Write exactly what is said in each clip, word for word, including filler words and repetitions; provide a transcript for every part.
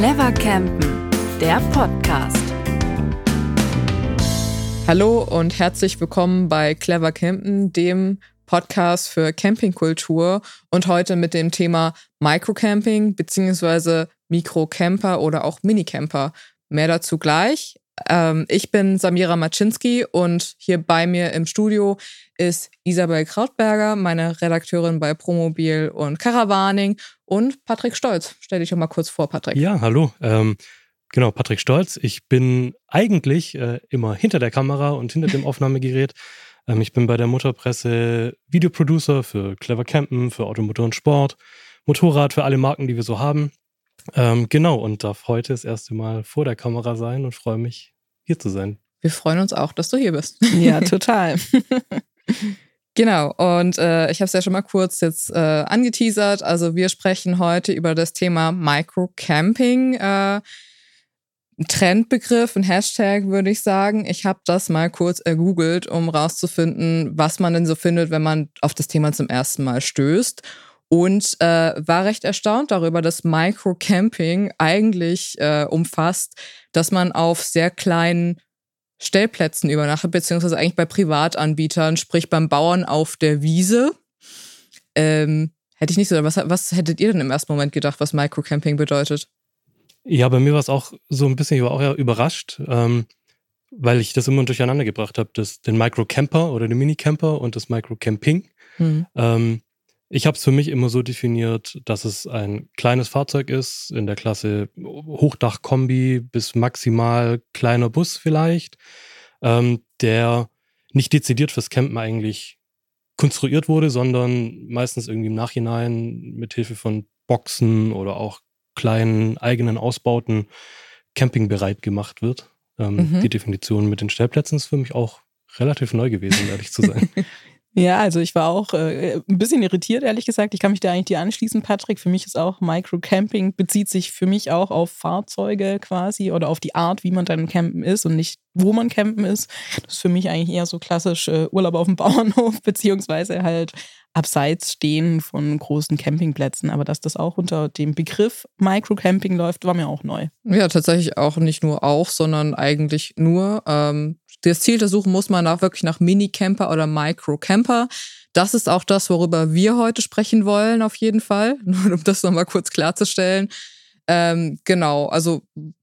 Clever Campen, der Podcast. Hallo und herzlich willkommen bei Clever Campen, dem Podcast für Campingkultur und heute mit dem Thema Microcamping bzw. Mikrocamper oder auch Minicamper. Mehr dazu gleich. Ähm, ich bin Samira Maczynski und hier bei mir im Studio ist Isabel Krautberger, meine Redakteurin bei Promobil und Caravaning, und Patrick Stolz. Stell dich doch mal kurz vor, Patrick. Ja, hallo. Ähm, genau, Patrick Stolz. Ich bin eigentlich äh, immer hinter der Kamera und hinter dem Aufnahmegerät. Ähm, ich bin bei der Motorpresse Videoproducer für Clever Campen, für Automotor und Sport, Motorrad für alle Marken, die wir so haben. Ähm, genau, und darf heute das erste Mal vor der Kamera sein und freue mich, hier zu sein. Wir freuen uns auch, dass du hier bist. Ja, total. Genau, und äh, ich habe es ja schon mal kurz jetzt äh, angeteasert. Also wir sprechen heute über das Thema Microcamping. Äh, ein Trendbegriff, ein Hashtag, würde ich sagen. Ich habe das mal kurz ergoogelt, um rauszufinden, was man denn so findet, wenn man auf das Thema zum ersten Mal stößt. Und äh, war recht erstaunt darüber, dass Microcamping eigentlich äh, umfasst, dass man auf sehr kleinen Stellplätzen übernachtet, beziehungsweise eigentlich bei Privatanbietern, sprich beim Bauern auf der Wiese. Ähm, hätte ich nicht so, was, was hättet ihr denn im ersten Moment gedacht, was Microcamping bedeutet? Ja, bei mir war es auch so ein bisschen, ich war auch ja überrascht, ähm, weil ich das immer durcheinander gebracht habe, das, den Microcamper oder den Minicamper und das Microcamping. Hm. Ähm, ich habe es für mich immer so definiert, dass es ein kleines Fahrzeug ist, in der Klasse Hochdach-Kombi bis maximal kleiner Bus vielleicht, ähm, der nicht dezidiert fürs Campen eigentlich konstruiert wurde, sondern meistens irgendwie im Nachhinein mit Hilfe von Boxen oder auch kleinen eigenen Ausbauten campingbereit gemacht wird. Ähm, Mhm. Die Definition mit den Stellplätzen ist für mich auch relativ neu gewesen, um ehrlich zu sein. Ja, also ich war auch äh, ein bisschen irritiert, ehrlich gesagt. Ich kann mich da eigentlich dir anschließen, Patrick. Für mich ist auch Microcamping, bezieht sich für mich auch auf Fahrzeuge quasi oder auf die Art, wie man dann campen ist und nicht, wo man campen ist. Das ist für mich eigentlich eher so klassisch äh, Urlaub auf dem Bauernhof, beziehungsweise halt abseits stehen von großen Campingplätzen. Aber dass das auch unter dem Begriff Microcamping läuft, war mir auch neu. Ja, tatsächlich auch nicht nur auch, sondern eigentlich nur. Ähm, das Ziel der Suche muss man auch wirklich nach Minicamper oder Microcamper. Das ist auch das, worüber wir heute sprechen wollen, auf jeden Fall. Nur um das nochmal kurz klarzustellen. Ähm, genau, also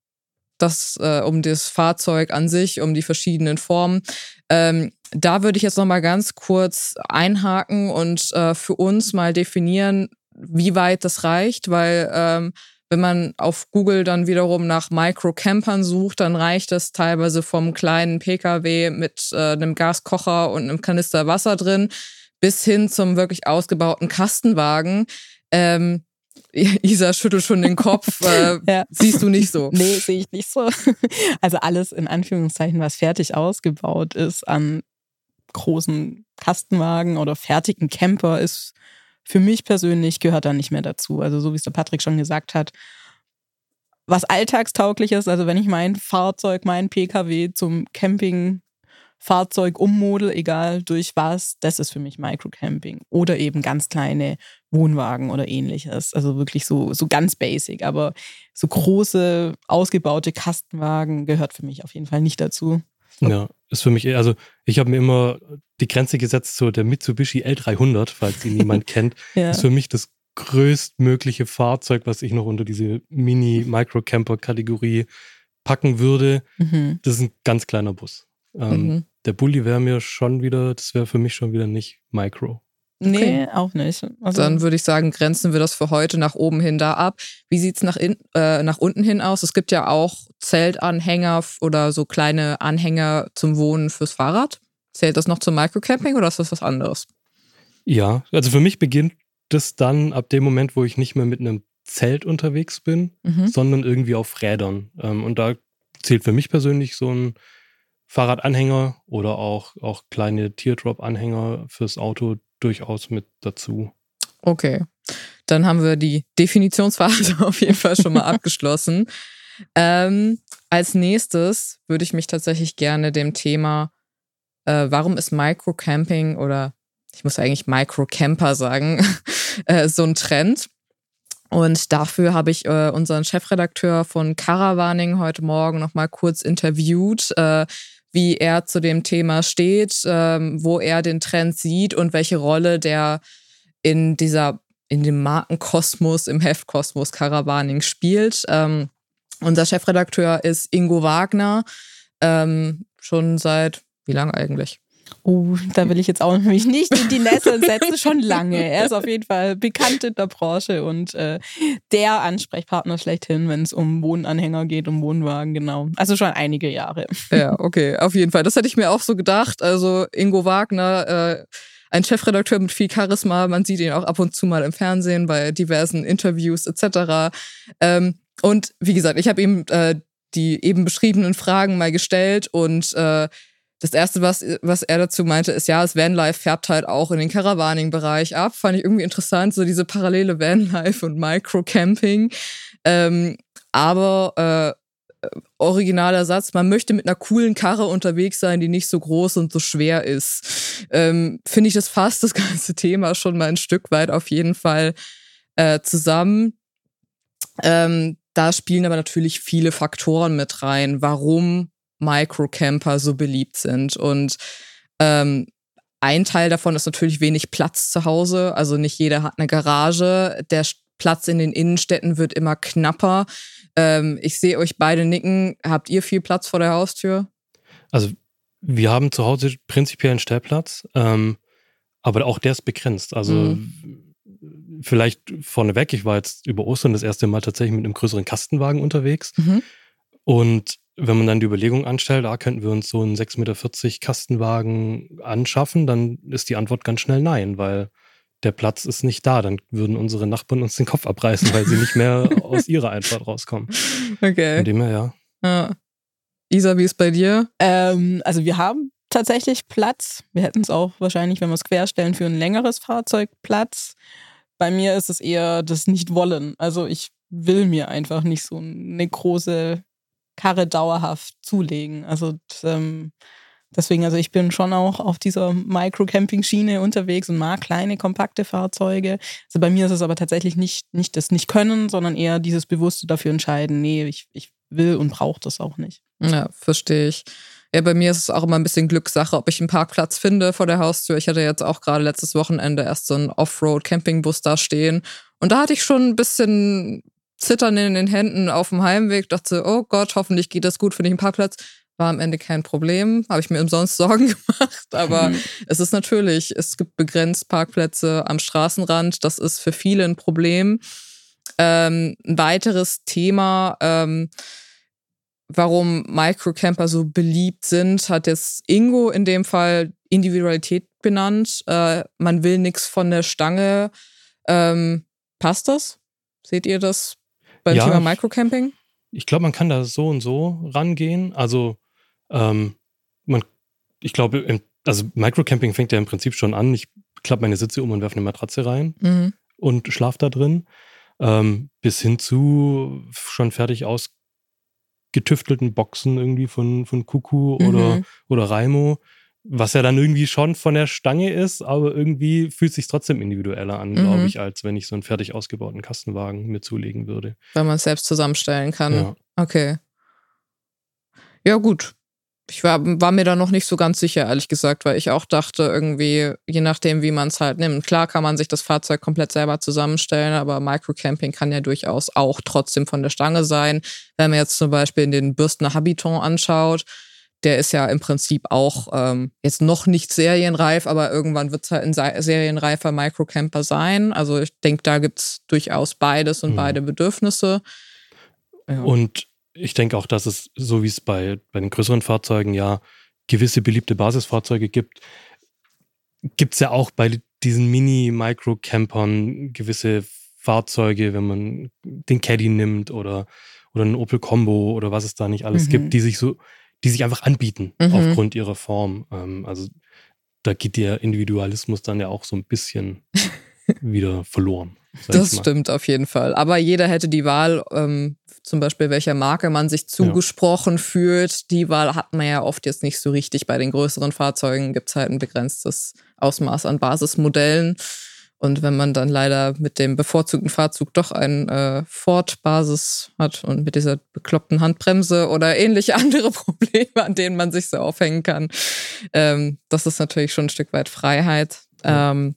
das äh, um das Fahrzeug an sich, um die verschiedenen Formen. Ähm, da würde ich jetzt nochmal ganz kurz einhaken und äh, für uns mal definieren, wie weit das reicht, weil ähm, wenn man auf Google dann wiederum nach Microcampern sucht, dann reicht das teilweise vom kleinen Pkw mit äh, einem Gaskocher und einem Kanister Wasser drin bis hin zum wirklich ausgebauten Kastenwagen. Ähm, Isa schüttelt schon den Kopf. Äh, Ja. Siehst du nicht so? Nee, sehe ich nicht so. Also alles in Anführungszeichen, was fertig ausgebaut ist an großen Kastenwagen oder fertigen Camper, ist für mich persönlich, gehört da nicht mehr dazu. Also so wie es der Patrick schon gesagt hat, was alltagstauglich ist, also wenn ich mein Fahrzeug, mein Pkw zum Campingfahrzeug ummodel, egal durch was, das ist für mich Microcamping. Oder eben ganz kleine Wohnwagen oder ähnliches. Also wirklich so, so ganz basic. Aber so große, ausgebaute Kastenwagen gehört für mich auf jeden Fall nicht dazu. Ja, ist für mich eher, also ich habe mir immer die Grenze gesetzt, so der Mitsubishi L dreihundert, falls ihn niemand kennt, Ja. ist für mich das größtmögliche Fahrzeug, was ich noch unter diese Mini-Microcamper-Kategorie packen würde. Mhm. Das ist ein ganz kleiner Bus. Ähm, Mhm. Der Bulli wäre mir schon wieder, das wäre für mich schon wieder nicht Micro. Nee, auch nicht. Also, Dann würde ich sagen, grenzen wir das für heute nach oben hin da ab. Wie sieht's nach, in, äh, nach unten hin aus? Es gibt ja auch Zeltanhänger f- oder so kleine Anhänger zum Wohnen fürs Fahrrad. Zählt das noch zum Microcamping oder ist das was anderes? Ja, also für mich beginnt das dann ab dem Moment, wo ich nicht mehr mit einem Zelt unterwegs bin, Mhm. sondern irgendwie auf Rädern. Ähm, und da zählt für mich persönlich so ein Fahrradanhänger oder auch, auch kleine Teardrop-Anhänger fürs Auto durchaus mit dazu. Okay, dann haben wir die Definitionsphase auf jeden Fall schon mal abgeschlossen. Ähm, als nächstes würde ich mich tatsächlich gerne dem Thema, äh, warum ist Microcamping oder ich muss eigentlich Microcamper sagen, äh, so ein Trend. Und dafür habe ich äh, unseren Chefredakteur von Caravaning heute Morgen nochmal kurz interviewt, äh, wie er zu dem Thema steht, äh, wo er den Trend sieht und welche Rolle der in dieser, in dem Markenkosmos, im Heftkosmos Caravaning spielt. Ähm, unser Chefredakteur ist Ingo Wagner, ähm, schon seit, wie lange eigentlich? Oh, da will ich jetzt auch mich nicht in die Nesseln setzen, schon lange. Er ist auf jeden Fall bekannt in der Branche und äh, der Ansprechpartner schlechthin, wenn es um Wohnanhänger geht, um Wohnwagen, genau. Also schon einige Jahre. Ja, okay, auf jeden Fall. Das hätte ich mir auch so gedacht. Also Ingo Wagner, äh, ein Chefredakteur mit viel Charisma, man sieht ihn auch ab und zu mal im Fernsehen bei diversen Interviews et cetera. Ähm, und wie gesagt, ich habe ihm äh, die eben beschriebenen Fragen mal gestellt und äh, das Erste, was, was er dazu meinte, ist, ja, das Vanlife färbt halt auch in den Caravaning-Bereich ab. Fand ich irgendwie interessant, so diese parallele Vanlife und Microcamping. Ähm, aber äh, originaler Satz, man möchte mit einer coolen Karre unterwegs sein, die nicht so groß und so schwer ist. Ähm, finde ich, das fasst das ganze Thema schon mal ein Stück weit auf jeden Fall äh, zusammen. Ähm, da spielen aber natürlich viele Faktoren mit rein, warum Microcamper so beliebt sind. Und ähm, ein Teil davon ist natürlich wenig Platz zu Hause. Also nicht jeder hat eine Garage. Der Platz in den Innenstädten wird immer knapper. Ähm, ich sehe euch beide nicken. Habt ihr viel Platz vor der Haustür? Also wir haben zu Hause prinzipiell einen Stellplatz, ähm, aber auch der ist begrenzt. Also mhm. vielleicht vorneweg, ich war jetzt über Ostern das erste Mal tatsächlich mit einem größeren Kastenwagen unterwegs. Mhm. Und wenn man dann die Überlegung anstellt, da könnten wir uns so einen sechs Meter vierzig Kastenwagen anschaffen, dann ist die Antwort ganz schnell nein, weil der Platz ist nicht da. Dann würden unsere Nachbarn uns den Kopf abreißen, weil sie nicht mehr aus ihrer Einfahrt rauskommen. Okay. Von dem her, ja. ja. Isa, wie ist bei dir? Ähm, also wir haben tatsächlich Platz. Wir hätten es auch wahrscheinlich, wenn wir es querstellen, für ein längeres Fahrzeug Platz. Bei mir ist es eher das Nicht-Wollen. Also ich will mir einfach nicht so eine große Karre dauerhaft zulegen. Also ähm, deswegen, also ich bin schon auch auf dieser Micro-Camping-Schiene unterwegs und mag kleine, kompakte Fahrzeuge. Also bei mir ist es aber tatsächlich nicht, nicht das Nicht-Können, sondern eher dieses bewusste dafür entscheiden, nee, ich, ich will und brauche das auch nicht. Ja, verstehe ich. Ja, bei mir ist es auch immer ein bisschen Glückssache, ob ich einen Parkplatz finde vor der Haustür. Ich hatte jetzt auch gerade letztes Wochenende erst so einen Offroad-Campingbus da stehen und da hatte ich schon ein bisschen Zittern in den Händen auf dem Heimweg, dachte, oh Gott, hoffentlich geht das gut, finde ich einen Parkplatz. War am Ende kein Problem, habe ich mir umsonst Sorgen gemacht, aber mhm. es ist natürlich, es gibt begrenzt Parkplätze am Straßenrand, das ist für viele ein Problem. Ähm, ein weiteres Thema, ähm, warum Microcamper so beliebt sind, hat jetzt Ingo in dem Fall Individualität benannt. Äh, man will nichts von der Stange. Ähm, passt das? Seht ihr das beim ja, Thema Microcamping? Ich glaube, man kann da so und so rangehen. Also, ähm, man, ich glaube, also Microcamping fängt ja im Prinzip schon an. Ich klappe meine Sitze um und werfe eine Matratze rein mhm. und schlafe da drin. Ähm, bis hin zu schon fertig ausgetüftelten Boxen irgendwie von, von Kuku mhm. oder, oder Raimo. Was ja dann irgendwie schon von der Stange ist, aber irgendwie fühlt es sich trotzdem individueller an, mhm. glaube ich, als wenn ich so einen fertig ausgebauten Kastenwagen mir zulegen würde. Weil man es selbst zusammenstellen kann. Ja. Okay. Ja, gut. Ich war, war mir da noch nicht so ganz sicher, ehrlich gesagt, weil ich auch dachte, irgendwie, je nachdem, wie man es halt nimmt. Klar kann man sich das Fahrzeug komplett selber zusammenstellen, aber Microcamping kann ja durchaus auch trotzdem von der Stange sein. Wenn man jetzt zum Beispiel den Bürstner Habiton anschaut, der ist ja im Prinzip auch ähm, jetzt noch nicht serienreif, aber irgendwann wird es halt ein serienreifer Microcamper sein. Also ich denke, da gibt es durchaus beides und mhm. beide Bedürfnisse. Ja. Und ich denke auch, dass es, so wie es bei, bei den größeren Fahrzeugen ja gewisse beliebte Basisfahrzeuge gibt, gibt es ja auch bei diesen Mini-Microcampern gewisse Fahrzeuge, wenn man den Caddy nimmt oder, oder einen Opel Combo oder was es da nicht alles mhm. gibt, die sich so die sich einfach anbieten mhm. aufgrund ihrer Form. Ähm, also da geht der Individualismus dann ja auch so ein bisschen wieder verloren. Das stimmt auf jeden Fall. Aber jeder hätte die Wahl, ähm, zum Beispiel welcher Marke man sich zugesprochen ja. fühlt. Die Wahl hat man ja oft jetzt nicht so richtig. Bei den größeren Fahrzeugen gibt es halt ein begrenztes Ausmaß an Basismodellen. Und wenn man dann leider mit dem bevorzugten Fahrzeug doch ein äh, Ford-Basis hat und mit dieser bekloppten Handbremse oder ähnliche andere Probleme, an denen man sich so aufhängen kann, ähm, das ist natürlich schon ein Stück weit Freiheit. Ja. Ähm,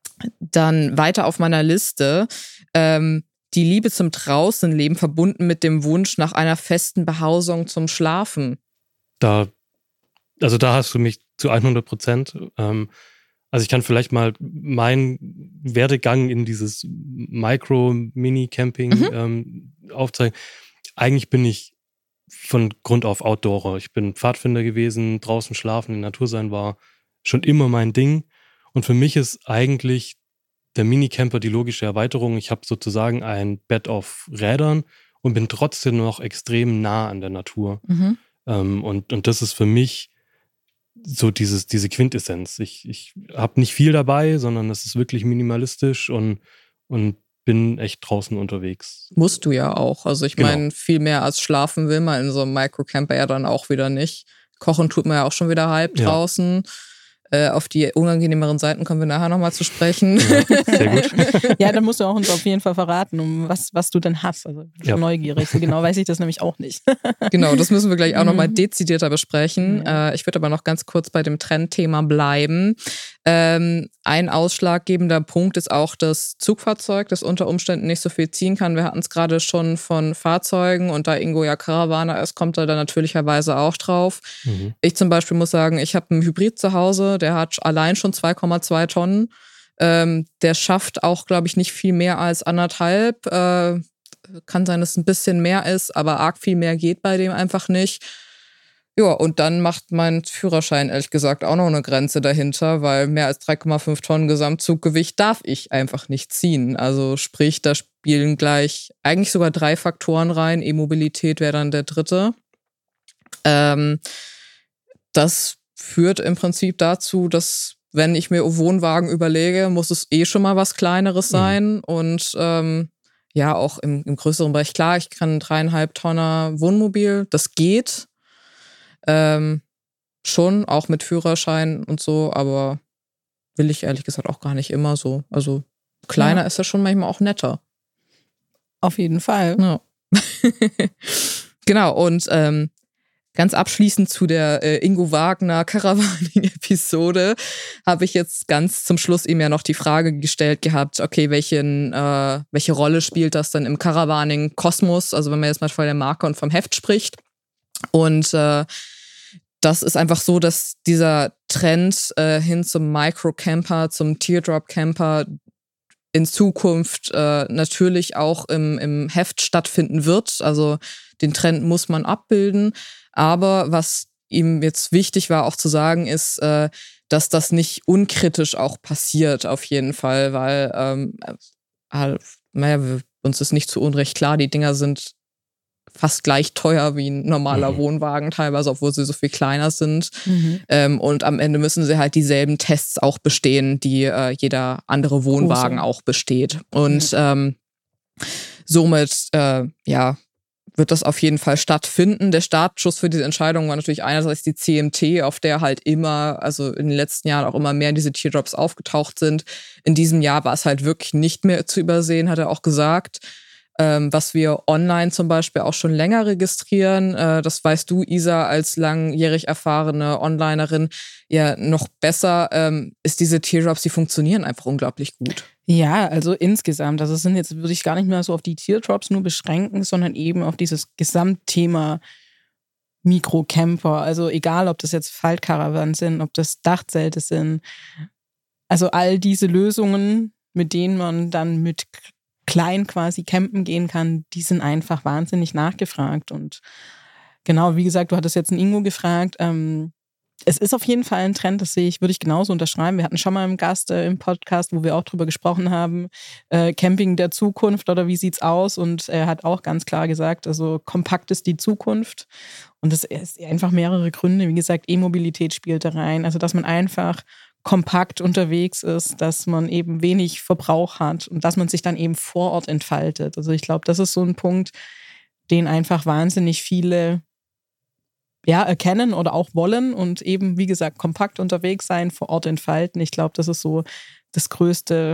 dann weiter auf meiner Liste, ähm, die Liebe zum Draußenleben verbunden mit dem Wunsch nach einer festen Behausung zum Schlafen. Da, also da hast du mich zu hundert Prozent. Ähm, Also ich kann vielleicht mal meinen Werdegang in dieses Micro-Mini-Camping mhm. ähm, aufzeigen. Eigentlich bin ich von Grund auf Outdoorer. Ich bin Pfadfinder gewesen, draußen schlafen, in der Natur sein war schon immer mein Ding. Und für mich ist eigentlich der Minicamper die logische Erweiterung. Ich habe sozusagen ein Bett auf Rädern und bin trotzdem noch extrem nah an der Natur. Mhm. Ähm, und, und das ist für mich so dieses, diese Quintessenz. Ich, ich habe nicht viel dabei, sondern es ist wirklich minimalistisch und, und bin echt draußen unterwegs. Musst du ja auch. Also ich genau. meine, viel mehr als schlafen will man in so einem Microcamper ja dann auch wieder nicht. Kochen tut man ja auch schon wieder halb draußen. Ja. Äh, auf die unangenehmeren Seiten kommen wir nachher nochmal zu sprechen. Ja, sehr gut. Ja, dann musst du auch uns auf jeden Fall verraten, um was, was du denn hast. Also ich bin ja. schon neugierig. So genau weiß ich das nämlich auch nicht. Genau, das müssen wir gleich auch nochmal dezidierter besprechen. Ja. Äh, ich würde aber noch ganz kurz bei dem Trendthema bleiben. Ähm, ein ausschlaggebender Punkt ist auch das Zugfahrzeug, das unter Umständen nicht so viel ziehen kann. Wir hatten es gerade schon von Fahrzeugen und da Ingo ja Caravaner ist, kommt er da natürlicherweise auch drauf. Mhm. Ich zum Beispiel muss sagen, ich habe einen Hybrid zu Hause, der hat allein schon zwei Komma zwei Tonnen. Ähm, der schafft auch, glaube ich, nicht viel mehr als anderthalb. Äh, kann sein, dass es ein bisschen mehr ist, aber arg viel mehr geht bei dem einfach nicht. Ja, und dann macht mein Führerschein ehrlich gesagt auch noch eine Grenze dahinter, weil mehr als drei Komma fünf Tonnen Gesamtzuggewicht darf ich einfach nicht ziehen. Also sprich, da spielen gleich eigentlich sogar drei Faktoren rein. E-Mobilität wäre dann der dritte. Ähm, das führt im Prinzip dazu, dass, wenn ich mir Wohnwagen überlege, muss es eh schon mal was Kleineres sein. Mhm. Und ähm, ja, auch im, im größeren Bereich, klar, ich kann ein dreieinhalb Tonner Wohnmobil, das geht. Ähm, schon, auch mit Führerschein und so, aber will ich ehrlich gesagt auch gar nicht immer so. Also kleiner ja. ist ja schon manchmal auch netter. Auf jeden Fall. Ja. Genau, und ähm, ganz abschließend zu der äh, Ingo Wagner Caravaning-Episode habe ich jetzt ganz zum Schluss ihm ja noch die Frage gestellt gehabt, okay, welchen, äh, welche Rolle spielt das denn im Caravaning-Kosmos, also wenn man jetzt mal von der Marke und vom Heft spricht. Und äh, das ist einfach so, dass dieser Trend äh, hin zum Microcamper, zum Teardrop-Camper in Zukunft äh, natürlich auch im, im Heft stattfinden wird. Also den Trend muss man abbilden. Aber was ihm jetzt wichtig war auch zu sagen, ist, äh, dass das nicht unkritisch auch passiert auf jeden Fall, weil ähm, äh, naja, uns ist nicht zu Unrecht klar, die Dinger sind fast gleich teuer wie ein normaler mhm. Wohnwagen teilweise, obwohl sie so viel kleiner sind. Mhm. Ähm, und am Ende müssen sie halt dieselben Tests auch bestehen, die äh, jeder andere Wohnwagen Große. auch besteht. Und mhm. ähm, somit, äh, ja, wird das auf jeden Fall stattfinden. Der Startschuss für diese Entscheidung war natürlich einerseits die C M T, auf der halt immer, also in den letzten Jahren auch immer mehr diese Teardrops aufgetaucht sind. In diesem Jahr war es halt wirklich nicht mehr zu übersehen, hat er auch gesagt. Ähm, was wir online zum Beispiel auch schon länger registrieren, äh, das weißt du, Isa, als langjährig erfahrene Onlinerin ja noch besser, ähm, ist diese Teardrops, die funktionieren einfach unglaublich gut. Ja, also insgesamt, also es sind jetzt, würde ich gar nicht mehr so auf die Teardrops nur beschränken, sondern eben auf dieses Gesamtthema Mikrocamper. Also egal, ob das jetzt Faltcaravans sind, ob das Dachzelte sind. Also all diese Lösungen, mit denen man dann mit klein quasi campen gehen kann, die sind einfach wahnsinnig nachgefragt. Und genau, wie gesagt, du hattest jetzt einen Ingo gefragt, ähm, es ist auf jeden Fall ein Trend, das sehe ich, würde ich genauso unterschreiben. Wir hatten schon mal einen Gast äh, im Podcast, wo wir auch drüber gesprochen haben, äh, Camping der Zukunft oder wie sieht's aus? Und er hat auch ganz klar gesagt, also kompakt ist die Zukunft. Und das ist einfach mehrere Gründe. Wie gesagt, E-Mobilität spielt da rein. Also, dass man einfach kompakt unterwegs ist, dass man eben wenig Verbrauch hat und dass man sich dann eben vor Ort entfaltet. Also ich glaube, das ist so ein Punkt, den einfach wahnsinnig viele ja, erkennen oder auch wollen und eben, wie gesagt, kompakt unterwegs sein, vor Ort entfalten. Ich glaube, das ist so das größte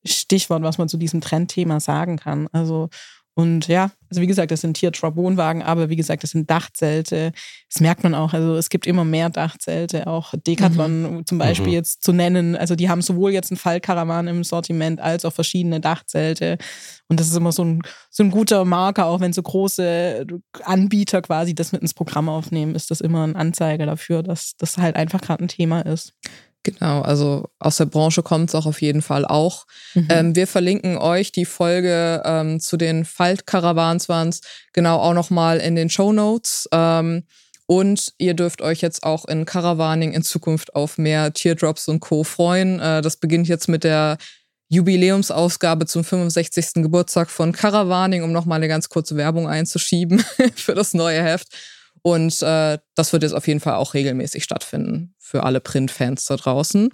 Stichwort, was man zu diesem Trendthema sagen kann. Also und ja, also wie gesagt, das sind Tier-Trap-Wohnwagen, aber wie gesagt, das sind Dachzelte. Das merkt man auch. Also es gibt immer mehr Dachzelte, auch Decathlon mhm. zum Beispiel mhm. jetzt zu nennen. Also die haben sowohl jetzt einen Faltkarawan im Sortiment als auch verschiedene Dachzelte. Und das ist immer so ein, so ein guter Marker, auch wenn so große Anbieter quasi das mit ins Programm aufnehmen, ist das immer ein Anzeiger dafür, dass das halt einfach gerade ein Thema ist. Genau, also aus der Branche kommt es auch auf jeden Fall auch. Mhm. Ähm, wir verlinken euch die Folge ähm, zu den Faltkarawans waren's genau auch nochmal in den Shownotes. Ähm, und ihr dürft euch jetzt auch in Caravaning in Zukunft auf mehr Teardrops und Co. freuen. Äh, das beginnt jetzt mit der Jubiläumsausgabe zum fünfundsechzigsten Geburtstag von Caravaning, um nochmal eine ganz kurze Werbung einzuschieben für das neue Heft. Und äh, das wird jetzt auf jeden Fall auch regelmäßig stattfinden für alle Printfans da draußen.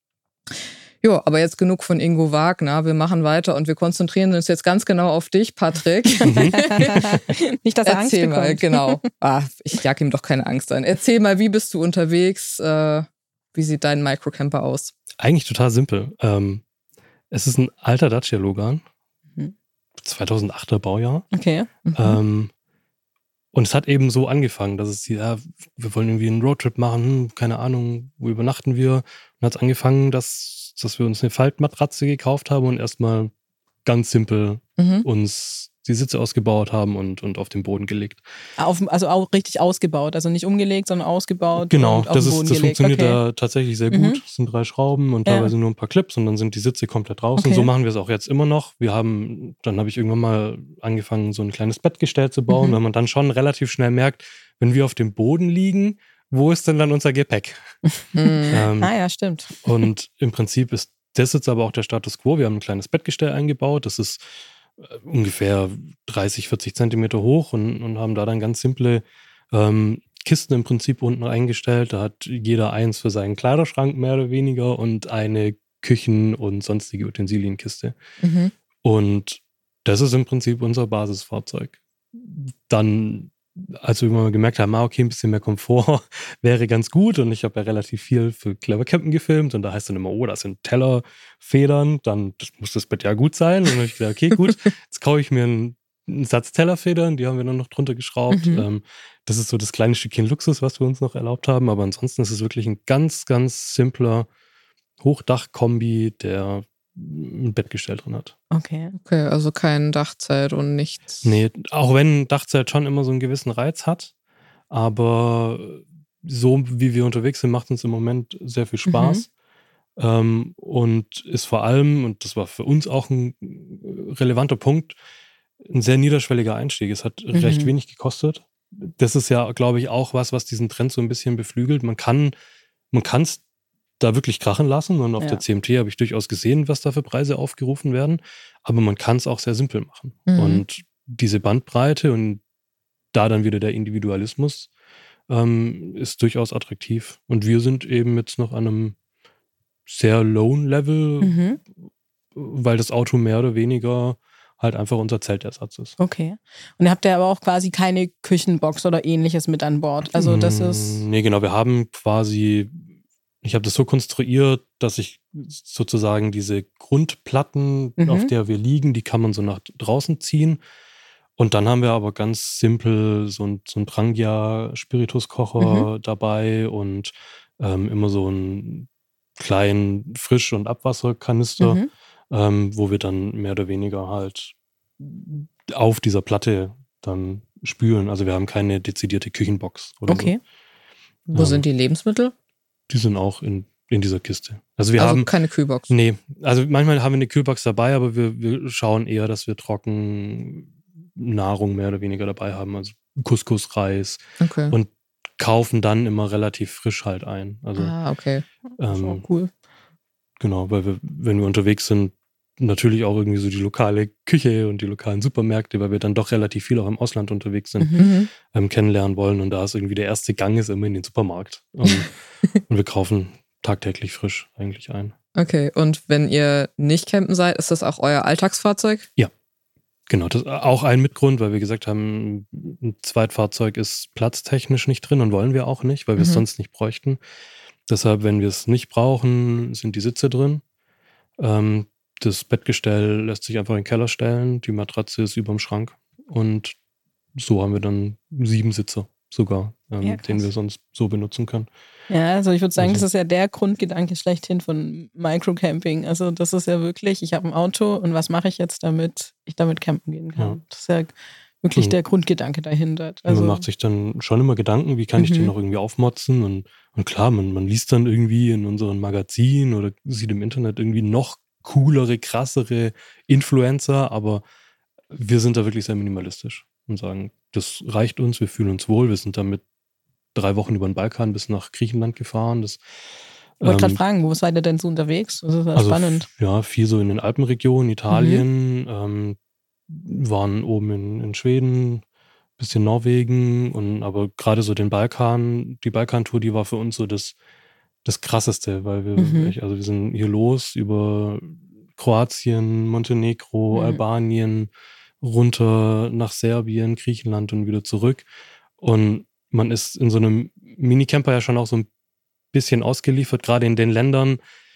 Jo, aber jetzt genug von Ingo Wagner. Wir machen weiter und wir konzentrieren uns jetzt ganz genau auf dich, Patrick. Nicht, dass er Angst Erzähl mal, bekommt. genau. Ah, ich jag ihm doch keine Angst ein. Erzähl mal, wie bist du unterwegs? Äh, wie sieht dein Microcamper aus? Eigentlich total simpel. Ähm, es ist ein alter Dacia Logan. Mhm. zweitausendachter Baujahr. Okay. Mhm. Ähm, Und es hat eben so angefangen, dass es, ja, wir wollen irgendwie einen Roadtrip machen, hm, keine Ahnung, wo übernachten wir? Und hat es angefangen, dass, dass wir uns eine Faltmatratze gekauft haben und erstmal ganz simpel mhm. uns die Sitze ausgebaut haben und, und auf den Boden gelegt. Auf, also auch richtig ausgebaut, also nicht umgelegt, sondern ausgebaut. Genau, und auf das, den ist, Boden das gelegt. funktioniert okay. da tatsächlich sehr gut. Mhm. Es sind drei Schrauben und ja. teilweise nur ein paar Clips und dann sind die Sitze komplett draußen. Okay. So machen wir es auch jetzt immer noch. Wir haben, dann habe ich irgendwann mal angefangen, so ein kleines Bettgestell zu bauen, mhm. weil man dann schon relativ schnell merkt, wenn wir auf dem Boden liegen, wo ist denn dann unser Gepäck? Mhm. ähm, ah ja, stimmt. Und im Prinzip ist das jetzt aber auch der Status quo. Wir haben ein kleines Bettgestell eingebaut. Das ist ungefähr dreißig, vierzig Zentimeter hoch und, und haben da dann ganz simple ähm, Kisten im Prinzip unten eingestellt. Da hat jeder eins für seinen Kleiderschrank mehr oder weniger und eine Küchen- und sonstige Utensilienkiste. Mhm. Und das ist im Prinzip unser Basisfahrzeug. Dann, als wir mal gemerkt haben, ah, okay, ein bisschen mehr Komfort wäre ganz gut und ich habe ja relativ viel für Clever Campen gefilmt und da heißt dann immer, oh, das sind Tellerfedern, dann das muss das Bett ja gut sein. Und dann habe ich gedacht, okay, gut, jetzt kaufe ich mir einen, einen Satz Tellerfedern, die haben wir dann noch drunter geschraubt. Mhm. Ähm, das ist so das kleine Stückchen Luxus, was wir uns noch erlaubt haben, aber ansonsten ist es wirklich ein ganz, ganz simpler Hochdach-Kombi, der ein Bettgestell drin hat. Okay. Okay, also kein Dachzelt und nichts. Nee, auch wenn ein Dachzelt schon immer so einen gewissen Reiz hat, aber so wie wir unterwegs sind, macht uns im Moment sehr viel Spaß. Mhm. Ähm, und ist vor allem, und das war für uns auch ein relevanter Punkt, ein sehr niederschwelliger Einstieg. Es hat mhm. recht wenig gekostet. Das ist ja, glaube ich, auch was, was diesen Trend so ein bisschen beflügelt. Man kann, man kann es da wirklich krachen lassen und auf ja. der C M T habe ich durchaus gesehen, was da für Preise aufgerufen werden, aber man kann es auch sehr simpel machen. Mhm. Und diese Bandbreite und da dann wieder der Individualismus ähm, ist durchaus attraktiv. Und wir sind eben jetzt noch an einem sehr lowen Level, mhm. weil das Auto mehr oder weniger halt einfach unser Zeltersatz ist. Okay. Und ihr habt ja aber auch quasi keine Küchenbox oder ähnliches mit an Bord. Also das ist... Nee, genau. Wir haben quasi... Ich habe das so konstruiert, dass ich sozusagen diese Grundplatten, mhm. auf der wir liegen, die kann man so nach draußen ziehen. Und dann haben wir aber ganz simpel so ein, so ein Trangia-Spirituskocher mhm. dabei und ähm, immer so einen kleinen Frisch- und Abwasserkanister, mhm. ähm, wo wir dann mehr oder weniger halt auf dieser Platte dann spülen. Also wir haben keine dezidierte Küchenbox oder okay. so. Wo ähm, sind die Lebensmittel? Die sind auch in, in dieser Kiste. Also wir also haben keine Kühlbox? Nee, also manchmal haben wir eine Kühlbox dabei, aber wir, wir schauen eher, dass wir Trockennahrung mehr oder weniger dabei haben. Also Couscous, Reis okay. und kaufen dann immer relativ frisch halt ein. Also, ah, okay. Ähm, oh, cool. Genau, weil wir, wenn wir unterwegs sind, natürlich auch irgendwie so die lokale Küche und die lokalen Supermärkte, weil wir dann doch relativ viel auch im Ausland unterwegs sind, mhm. ähm, kennenlernen wollen. Und da ist irgendwie der erste Gang ist immer in den Supermarkt. Um, und wir kaufen tagtäglich frisch eigentlich ein. Okay, und wenn ihr nicht campen seid, ist das auch euer Alltagsfahrzeug? Ja, genau. Das ist auch ein Mitgrund, weil wir gesagt haben, ein Zweitfahrzeug ist platztechnisch nicht drin und wollen wir auch nicht, weil wir es mhm. sonst nicht bräuchten. Deshalb, wenn wir es nicht brauchen, sind die Sitze drin. Ähm, das Bettgestell lässt sich einfach in den Keller stellen, die Matratze ist überm Schrank und so haben wir dann sieben Sitze sogar, ähm, Ja, den wir sonst so benutzen können. Ja, also ich würde sagen, Also- das ist ja der Grundgedanke schlechthin von Microcamping. Also das ist ja wirklich, ich habe ein Auto und was mache ich jetzt, damit ich damit campen gehen kann. Ja. Das ist ja wirklich Mhm. der Grundgedanke dahinter. Also, Also, man macht sich dann schon immer Gedanken, wie kann ich den Mhm. noch irgendwie aufmotzen und, und klar, man, man liest dann irgendwie in unseren Magazinen oder sieht im Internet irgendwie noch coolere, krassere Influencer, aber wir sind da wirklich sehr minimalistisch und sagen, das reicht uns, wir fühlen uns wohl, wir sind damit drei Wochen über den Balkan bis nach Griechenland gefahren. Das, ich wollte gerade ähm, fragen, wo seid ihr denn so unterwegs? Das ist ja also spannend. f- ja, viel so in den Alpenregionen, Italien, ähm, waren oben in, in Schweden, bisschen Norwegen und aber gerade so den Balkan, die Balkantour, die war für uns so das, das Krasseste, weil wir, Mhm. echt, also wir sind hier los über Kroatien, Montenegro, Mhm. Albanien, runter nach Serbien, Griechenland und wieder zurück. Und man ist in so einem Minicamper ja schon auch so ein bisschen ausgeliefert, gerade in den Ländern,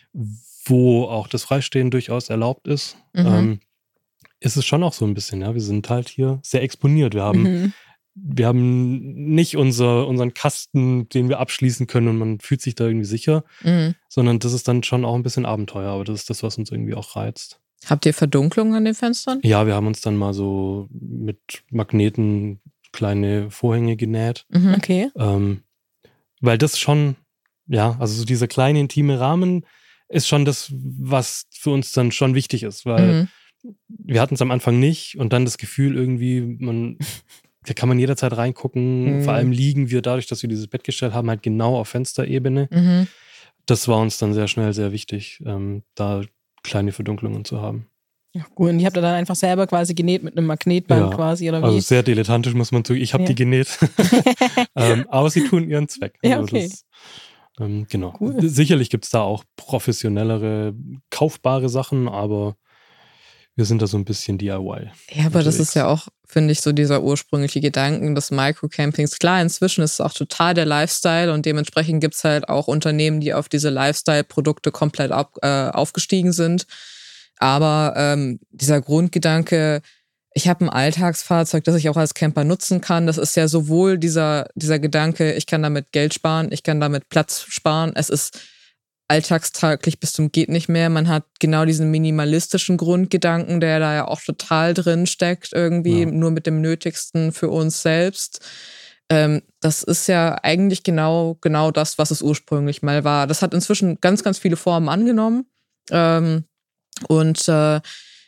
wo auch das Freistehen durchaus erlaubt ist. Mhm. Ähm, ist es schon auch so ein bisschen, ja. Wir sind halt hier sehr exponiert. Wir haben, Mhm. wir haben nicht unser, unseren Kasten, den wir abschließen können und man fühlt sich da irgendwie sicher, Mhm. sondern das ist dann schon auch ein bisschen Abenteuer, aber das ist das, was uns irgendwie auch reizt. Habt ihr Verdunklung an den Fenstern? Ja, wir haben uns dann mal so mit Magneten kleine Vorhänge genäht, Mhm. Okay. ähm, weil das schon, ja, also so dieser kleine intime Rahmen ist schon das, was für uns dann schon wichtig ist, weil Mhm. wir hatten es am Anfang nicht und dann das Gefühl irgendwie, man, da kann man jederzeit reingucken. Mhm. Vor allem liegen wir dadurch, dass wir dieses Bettgestell haben, halt genau auf Fensterebene. Mhm. Das war uns dann sehr schnell sehr wichtig, ähm, da kleine Verdunklungen zu haben. Ja, gut. Und die habt ihr dann einfach selber quasi genäht mit einem Magnetband Ja, quasi, oder wie? Also sehr dilettantisch muss man zugeben. Ich habe Ja. die genäht. ähm, aber sie tun ihren Zweck. Ja, Also okay. das, ähm, genau. Cool. Sicherlich gibt es da auch professionellere, kaufbare Sachen, aber wir sind da so ein bisschen D I Y. Ja, aber das unterwegs. ist ja auch, finde ich, so dieser ursprüngliche Gedanken des Microcampings. Klar, inzwischen ist es auch total der Lifestyle und dementsprechend gibt es halt auch Unternehmen, die auf diese Lifestyle-Produkte komplett ab, äh, aufgestiegen sind. Aber ähm, dieser Grundgedanke, ich habe ein Alltagsfahrzeug, das ich auch als Camper nutzen kann, das ist ja sowohl dieser, dieser Gedanke, ich kann damit Geld sparen, ich kann damit Platz sparen. Es ist alltagstauglich bis zum geht nicht mehr. Man hat genau diesen minimalistischen Grundgedanken, der da ja auch total drin steckt, irgendwie Ja. nur mit dem Nötigsten für uns selbst. Ähm, das ist ja eigentlich genau, genau das, was es ursprünglich mal war. Das hat inzwischen ganz, ganz viele Formen angenommen. Ähm, und äh,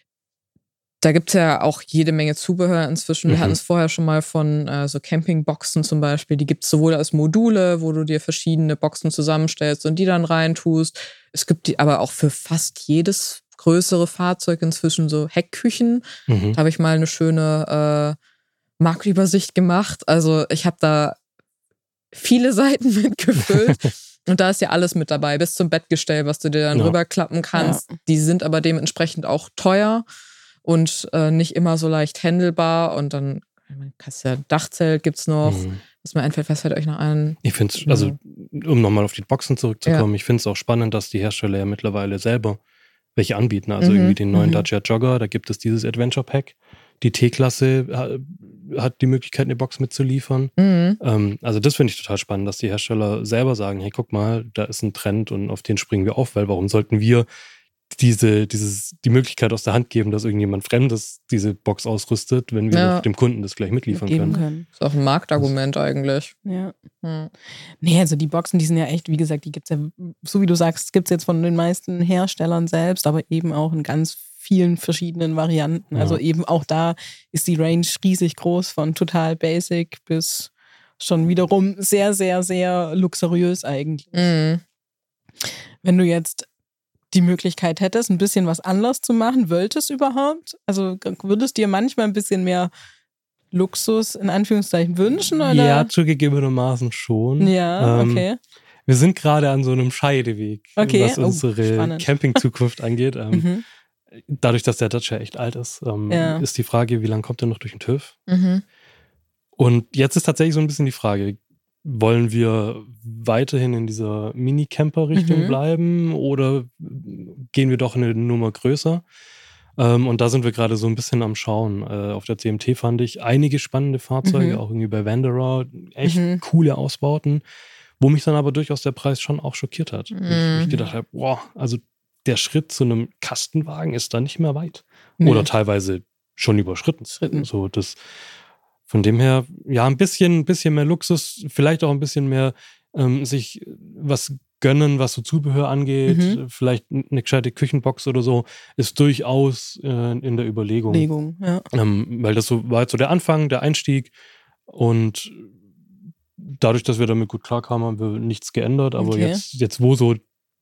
da gibt es ja auch jede Menge Zubehör inzwischen. Wir Mhm. hatten es vorher schon mal von äh, so Campingboxen zum Beispiel. Die gibt es sowohl als Module, wo du dir verschiedene Boxen zusammenstellst und die dann reintust. Es gibt die aber auch für fast jedes größere Fahrzeug inzwischen so Heckküchen. Mhm. Da habe ich mal eine schöne äh, Marktübersicht gemacht. Also ich habe da viele Seiten mitgefüllt. Und da ist ja alles mit dabei, bis zum Bettgestell, was du dir dann Ja. rüberklappen kannst. Die sind aber dementsprechend auch teuer und äh, nicht immer so leicht handelbar. Und dann, kannst ja Dachzelt gibt's noch. Mhm. Was mir einfällt, was fällt euch noch ein? Ich finde es, also um nochmal auf die Boxen zurückzukommen, Ja. ich finde es auch spannend, dass die Hersteller ja mittlerweile selber welche anbieten. Also Mhm. irgendwie den neuen Mhm. Dacia Jogger, da gibt es dieses Adventure Pack. Die T-Klasse ha- hat die Möglichkeit, eine Box mitzuliefern. Mhm. Ähm, also das finde ich total spannend, dass die Hersteller selber sagen, hey, guck mal, da ist ein Trend und auf den springen wir auf, weil warum sollten wir diese, dieses, die Möglichkeit aus der Hand geben, dass irgendjemand Fremdes diese Box ausrüstet, wenn wir Ja. doch dem Kunden das gleich mitliefern Geben können. können. Ist auch ein Marktargument eigentlich. Ja. Hm. Nee, also die Boxen, die sind ja echt, wie gesagt, die gibt's ja, so wie du sagst, gibt's jetzt von den meisten Herstellern selbst, aber eben auch in ganz vielen verschiedenen Varianten. Ja. Also eben auch da ist die Range riesig groß, von total basic bis schon wiederum sehr, sehr, sehr luxuriös eigentlich. Mhm. Wenn du jetzt die Möglichkeit hättest, ein bisschen was anders zu machen, wolltest du überhaupt? Also würdest dir manchmal ein bisschen mehr Luxus in Anführungszeichen wünschen? Oder? Ja, zugegebenermaßen schon. Ja, Ähm, okay. Wir sind gerade an so einem Scheideweg, Okay, was oh, unsere spannend. Campingzukunft angeht. Ähm, Mhm. Dadurch, dass der Dacia echt alt ist, ähm, Ja. ist die Frage, wie lange kommt er noch durch den TÜV? Mhm. Und jetzt ist tatsächlich so ein bisschen die Frage, wollen wir weiterhin in dieser Mini-Camper-Richtung Mhm. bleiben oder gehen wir doch eine Nummer größer. Ähm, und da sind wir gerade so ein bisschen am Schauen. Äh, auf der C M T fand ich einige spannende Fahrzeuge, Mhm. auch irgendwie bei Wanderer, echt Mhm. coole Ausbauten, wo mich dann aber durchaus der Preis schon auch schockiert hat. Mhm. Ich, ich gedacht habe, boah, also der Schritt zu einem Kastenwagen ist da nicht mehr weit. Nee. Oder teilweise schon überschritten. Schritten. So, das, von dem her, ja, ein bisschen, ein bisschen mehr Luxus, vielleicht auch ein bisschen mehr ähm, sich was gönnen, was so Zubehör angeht, Mhm. vielleicht eine gescheite Küchenbox oder so, ist durchaus äh, in der Überlegung. Legung, ja. Ähm, weil das so war jetzt so der Anfang, der Einstieg und dadurch, dass wir damit gut klarkamen, haben wir nichts geändert, aber Okay. jetzt, jetzt, wo so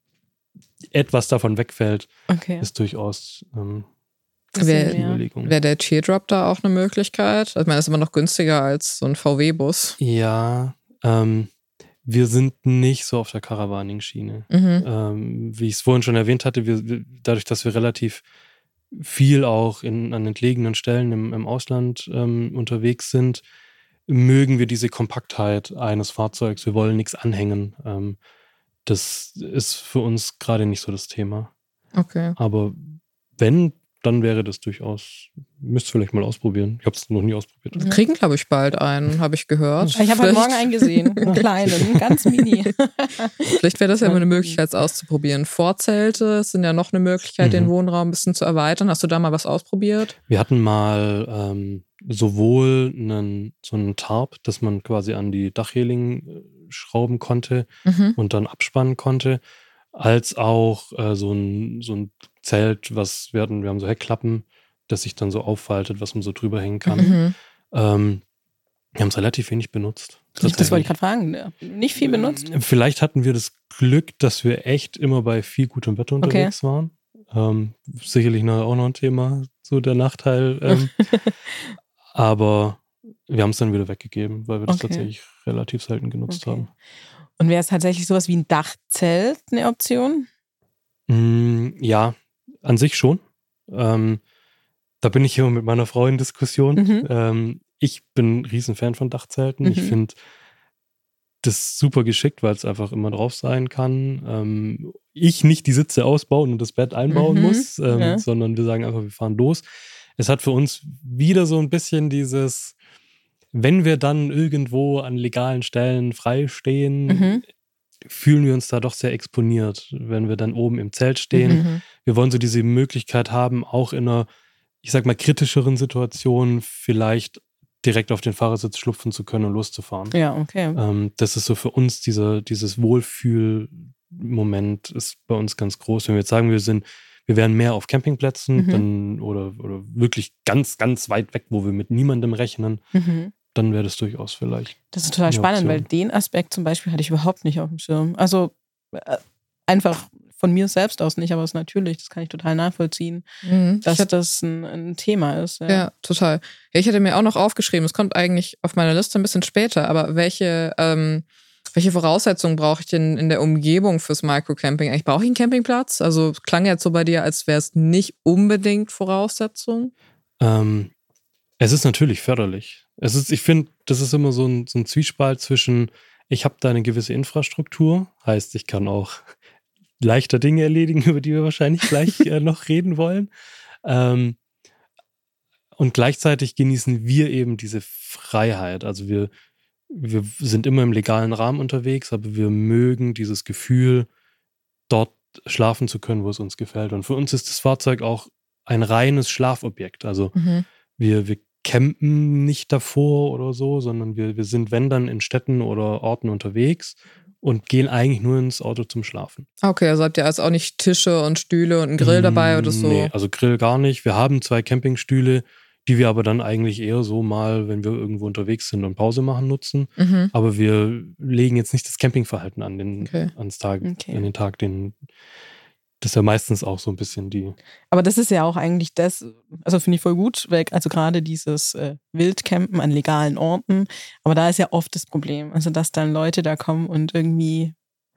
etwas davon wegfällt, Okay. ist durchaus ähm, Bisschen Wer- die mehr. Überlegung. Wäre der Teardrop da auch eine Möglichkeit? Ich meine, das ist immer noch günstiger als so ein V W-Bus. Ja, ähm, wir sind nicht so auf der Caravaning-Schiene. Mhm. Ähm, wie ich es vorhin schon erwähnt hatte, wir, wir, dadurch, dass wir relativ viel auch in, an entlegenen Stellen im, im Ausland ähm, unterwegs sind, mögen wir diese Kompaktheit eines Fahrzeugs. Wir wollen nichts anhängen. Ähm, das ist für uns gerade nicht so das Thema. Okay. Aber wenn, dann wäre das durchaus, müsst ihr vielleicht mal ausprobieren. Ich habe es noch nie ausprobiert. Wir kriegen, glaube ich, bald einen, habe ich gehört. Ich habe heute Vielleicht- Morgen einen gesehen, einen kleinen, ganz mini. Vielleicht wäre das ja mal eine Möglichkeit, es auszuprobieren. Vorzelte sind ja noch eine Möglichkeit, Mhm. den Wohnraum ein bisschen zu erweitern. Hast du da mal was ausprobiert? Wir hatten mal ähm, sowohl einen, so einen Tarp, dass man quasi an die Dachreling äh, schrauben konnte Mhm. und dann abspannen konnte, als auch äh, so, ein, so ein Zelt, was wir hatten, wir haben so Heckklappen, das sich dann so auffaltet, was man so drüber hängen kann. Mhm. Ähm, wir haben es relativ wenig benutzt. Das wollte ich gerade fragen. ne? Nicht viel benutzt. Vielleicht hatten wir das Glück, dass wir echt immer bei viel gutem Wetter Okay. unterwegs waren. Ähm, sicherlich nachher auch noch ein Thema, so der Nachteil. Ähm, aber wir haben es dann wieder weggegeben, weil wir das Okay. tatsächlich relativ selten genutzt Okay. haben. Und wäre es tatsächlich sowas wie ein Dachzelt eine Option? Mm, ja, an sich schon. Ähm, da bin ich immer mit meiner Frau in Diskussion. Mhm. Ähm, ich bin ein Riesenfan von Dachzelten. Ich Mhm. finde das super geschickt, weil es einfach immer drauf sein kann. Ähm, ich nicht die Sitze ausbauen und das Bett einbauen Mhm, muss, ähm, ja. sondern wir sagen einfach, wir fahren los. Es hat für uns wieder so ein bisschen dieses, wenn wir dann irgendwo an legalen Stellen frei stehen, Mhm. fühlen wir uns da doch sehr exponiert, wenn wir dann oben im Zelt stehen. Mhm. Wir wollen so diese Möglichkeit haben, auch in einer, ich sag mal, kritischeren Situation vielleicht direkt auf den Fahrersitz schlupfen zu können und loszufahren. Ja, okay. Ähm, das ist so für uns, dieser, dieses Wohlfühlmoment ist bei uns ganz groß. Wenn wir jetzt sagen, wir sind, wir wären mehr auf Campingplätzen, Mhm. dann oder, oder wirklich ganz, ganz weit weg, wo wir mit niemandem rechnen, Mhm. dann wäre das durchaus vielleicht. Das ist total eine spannend, Option. weil den Aspekt zum Beispiel hatte ich überhaupt nicht auf dem Schirm. Also äh, einfach von mir selbst aus nicht, aber es ist natürlich, das kann ich total nachvollziehen, Mhm. dass Ich hatte, das ein, ein Thema ist. Ja. ja, total. Ja, ich hatte mir auch noch aufgeschrieben, es kommt eigentlich auf meiner Liste ein bisschen später, aber welche, ähm, welche Voraussetzungen brauche ich denn in der Umgebung fürs Microcamping? Eigentlich brauche ich einen Campingplatz? Also es klang jetzt so bei dir, als wäre es nicht unbedingt Voraussetzung. Ähm, es ist natürlich förderlich. Es ist, ich finde, das ist immer so ein, so ein Zwiespalt zwischen, ich habe da eine gewisse Infrastruktur, heißt, ich kann auch leichter Dinge erledigen, über die wir wahrscheinlich gleich äh, noch reden wollen. Ähm, und gleichzeitig genießen wir eben diese Freiheit. Also wir, wir sind immer im legalen Rahmen unterwegs, aber wir mögen dieses Gefühl, dort schlafen zu können, wo es uns gefällt. Und für uns ist das Fahrzeug auch ein reines Schlafobjekt. Also Mhm. wir, wir campen nicht davor oder so, sondern wir, wir sind, wenn dann, in Städten oder Orten unterwegs und gehen eigentlich nur ins Auto zum Schlafen. Okay, also habt ihr also auch nicht Tische und Stühle und einen Grill dabei oder so? Nee, also Grill gar nicht. Wir haben zwei Campingstühle, die wir aber dann eigentlich eher so mal, wenn wir irgendwo unterwegs sind und Pause machen, nutzen. Mhm. Aber wir legen jetzt nicht das Campingverhalten an den, Okay. ans Tag, Okay. an den Tag, den das ist ja meistens auch so ein bisschen die. Aber das ist ja auch eigentlich das, also finde ich voll gut, weil also gerade dieses äh, Wildcampen an legalen Orten, aber da ist ja oft das Problem, also dass dann Leute da kommen und irgendwie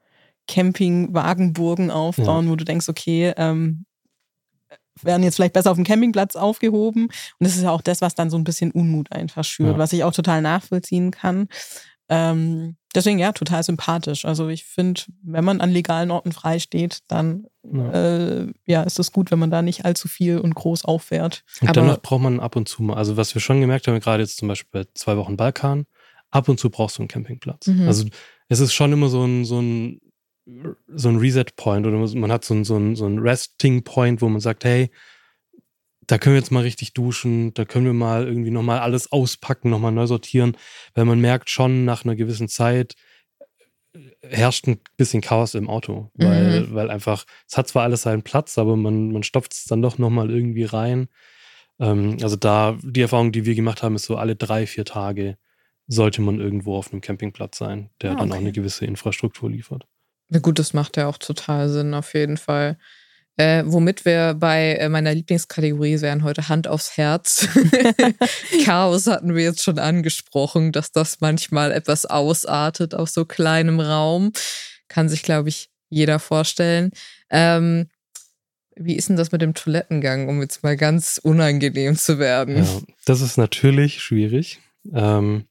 Campingwagenburgen aufbauen, wo du denkst, okay, ähm, werden jetzt vielleicht besser auf dem Campingplatz aufgehoben. Und das ist ja auch das, was dann so ein bisschen Unmut einfach schürt, Ja. was ich auch total nachvollziehen kann. Ähm, deswegen ja, total sympathisch. Also ich finde, wenn man an legalen Orten frei steht, dann ja. Äh, ja, ist es gut, wenn man da nicht allzu viel und groß auffährt. Und Aber dennoch braucht man ab und zu mal, also was wir schon gemerkt haben, gerade jetzt zum Beispiel bei zwei Wochen Balkan, ab und zu brauchst du einen Campingplatz. Mhm. Also es ist schon immer so ein, so ein, so ein Reset-Point oder man hat so ein, so ein, so ein Resting-Point, wo man sagt, hey, da können wir jetzt mal richtig duschen, da können wir mal irgendwie nochmal alles auspacken, nochmal neu sortieren, weil man merkt schon nach einer gewissen Zeit herrscht ein bisschen Chaos im Auto, weil, mhm. weil einfach, es hat zwar alles seinen Platz, aber man, man stopft es dann doch nochmal irgendwie rein. Ähm, also da, die Erfahrung, die wir gemacht haben, ist so alle drei, vier Tage sollte man irgendwo auf einem Campingplatz sein, der ah, okay. dann auch eine gewisse Infrastruktur liefert. Na gut, das macht ja auch total Sinn, auf jeden Fall. Äh, womit wir bei äh, meiner Lieblingskategorie wären heute Hand aufs Herz. Chaos hatten wir jetzt schon angesprochen, dass das manchmal etwas ausartet auf so kleinem Raum. Kann sich, glaube ich, jeder vorstellen. Ähm, wie ist denn das mit dem Toilettengang, um jetzt mal ganz unangenehm zu werden? Ja, das ist natürlich schwierig. Ähm,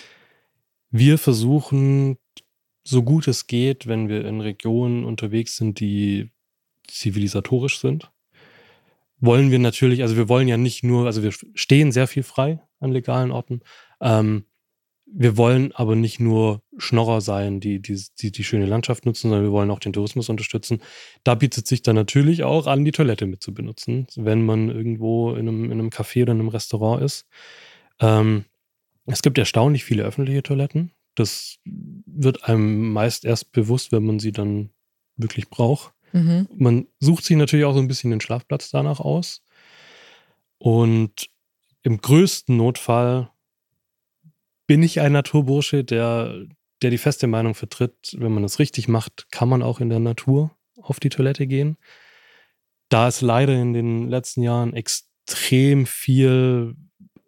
wir versuchen, so gut es geht, wenn wir in Regionen unterwegs sind, die zivilisatorisch sind, wollen wir natürlich, also wir wollen ja nicht nur, also wir stehen sehr viel frei an legalen Orten, ähm, wir wollen aber nicht nur Schnorrer sein, die die, die die schöne Landschaft nutzen, sondern wir wollen auch den Tourismus unterstützen. Da bietet sich dann natürlich auch an, die Toilette mit zu benutzen, wenn man irgendwo in einem, in einem Café oder in einem Restaurant ist. Ähm, es gibt erstaunlich viele öffentliche Toiletten. Das wird einem meist erst bewusst, wenn man sie dann wirklich braucht. Mhm. Man sucht sich natürlich auch so ein bisschen den Schlafplatz danach aus. Und im größten Notfall bin ich ein Naturbursche, der, der die feste Meinung vertritt, wenn man es richtig macht, kann man auch in der Natur auf die Toilette gehen. Da ist leider in den letzten Jahren extrem viel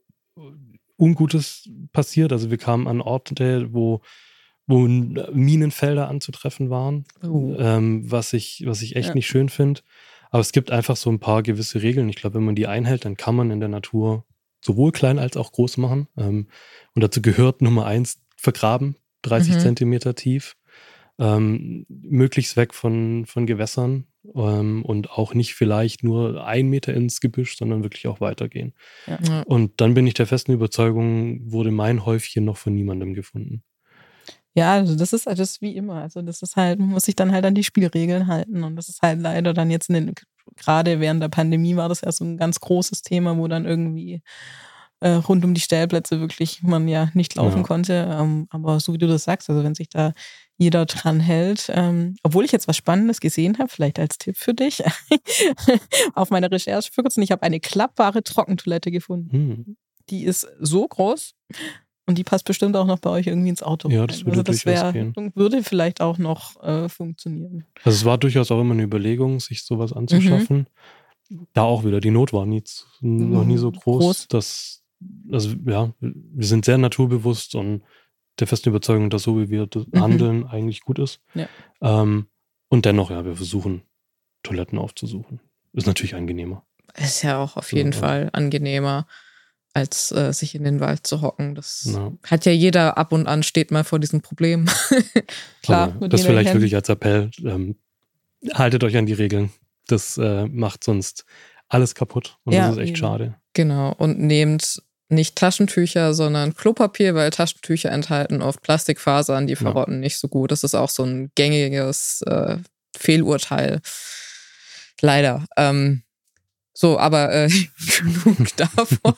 Ungutes passiert. Also wir kamen an Orte, wo wo Minenfelder anzutreffen waren, oh. ähm, was ich, was ich echt ja. nicht schön finde. Aber es gibt einfach so ein paar gewisse Regeln. Ich glaube, wenn man die einhält, dann kann man in der Natur sowohl klein als auch groß machen. Ähm, und dazu gehört Nummer eins, vergraben, dreißig mhm. Zentimeter tief, ähm, möglichst weg von, von Gewässern ähm, und auch nicht vielleicht nur ein Meter ins Gebüsch, sondern wirklich auch weitergehen. Ja. Und dann bin ich der festen Überzeugung, wurde mein Häufchen noch von niemandem gefunden. Ja, also das ist das ist wie immer. Also das ist halt, man muss sich dann halt an die Spielregeln halten. Und das ist halt leider dann jetzt, in den, gerade während der Pandemie war das ja so ein ganz großes Thema, wo dann irgendwie äh, rund um die Stellplätze wirklich man ja nicht laufen ja. konnte. Ähm, aber so wie du das sagst, also wenn sich da jeder dran hält, ähm, obwohl ich jetzt was Spannendes gesehen habe, vielleicht als Tipp für dich, auf meiner Recherche für kurzem, ich habe eine klappbare Trockentoilette gefunden. Hm. Die ist so groß. Und die passt bestimmt auch noch bei euch irgendwie ins Auto. Ja, das würde also das wär, gehen. Würde vielleicht auch noch äh, funktionieren. Also es war durchaus auch immer eine Überlegung, sich sowas anzuschaffen. Mhm. Da auch wieder, die Not war nie, mhm. noch nie so groß, groß, dass, also ja, wir sind sehr naturbewusst und der festen Überzeugung, dass so wie wir mhm. handeln, eigentlich gut ist. Ja. Ähm, und dennoch, ja, wir versuchen, Toiletten aufzusuchen. Ist natürlich angenehmer. Ist ja auch auf jeden ja, Fall ja. angenehmer, als äh, sich in den Wald zu hocken. Das ja. hat ja jeder ab und an, steht mal vor diesem Problem. Klar. Aber das vielleicht wirklich als Appell. Ähm, haltet euch an die Regeln. Das äh, macht sonst alles kaputt. Und ja, das ist echt eben. schade. Genau. Und nehmt nicht Taschentücher, sondern Klopapier, weil Taschentücher enthalten oft Plastikfasern, die verrotten ja. nicht so gut. Das ist auch so ein gängiges äh, Fehlurteil. Leider. Ähm, so, aber äh, genug davon.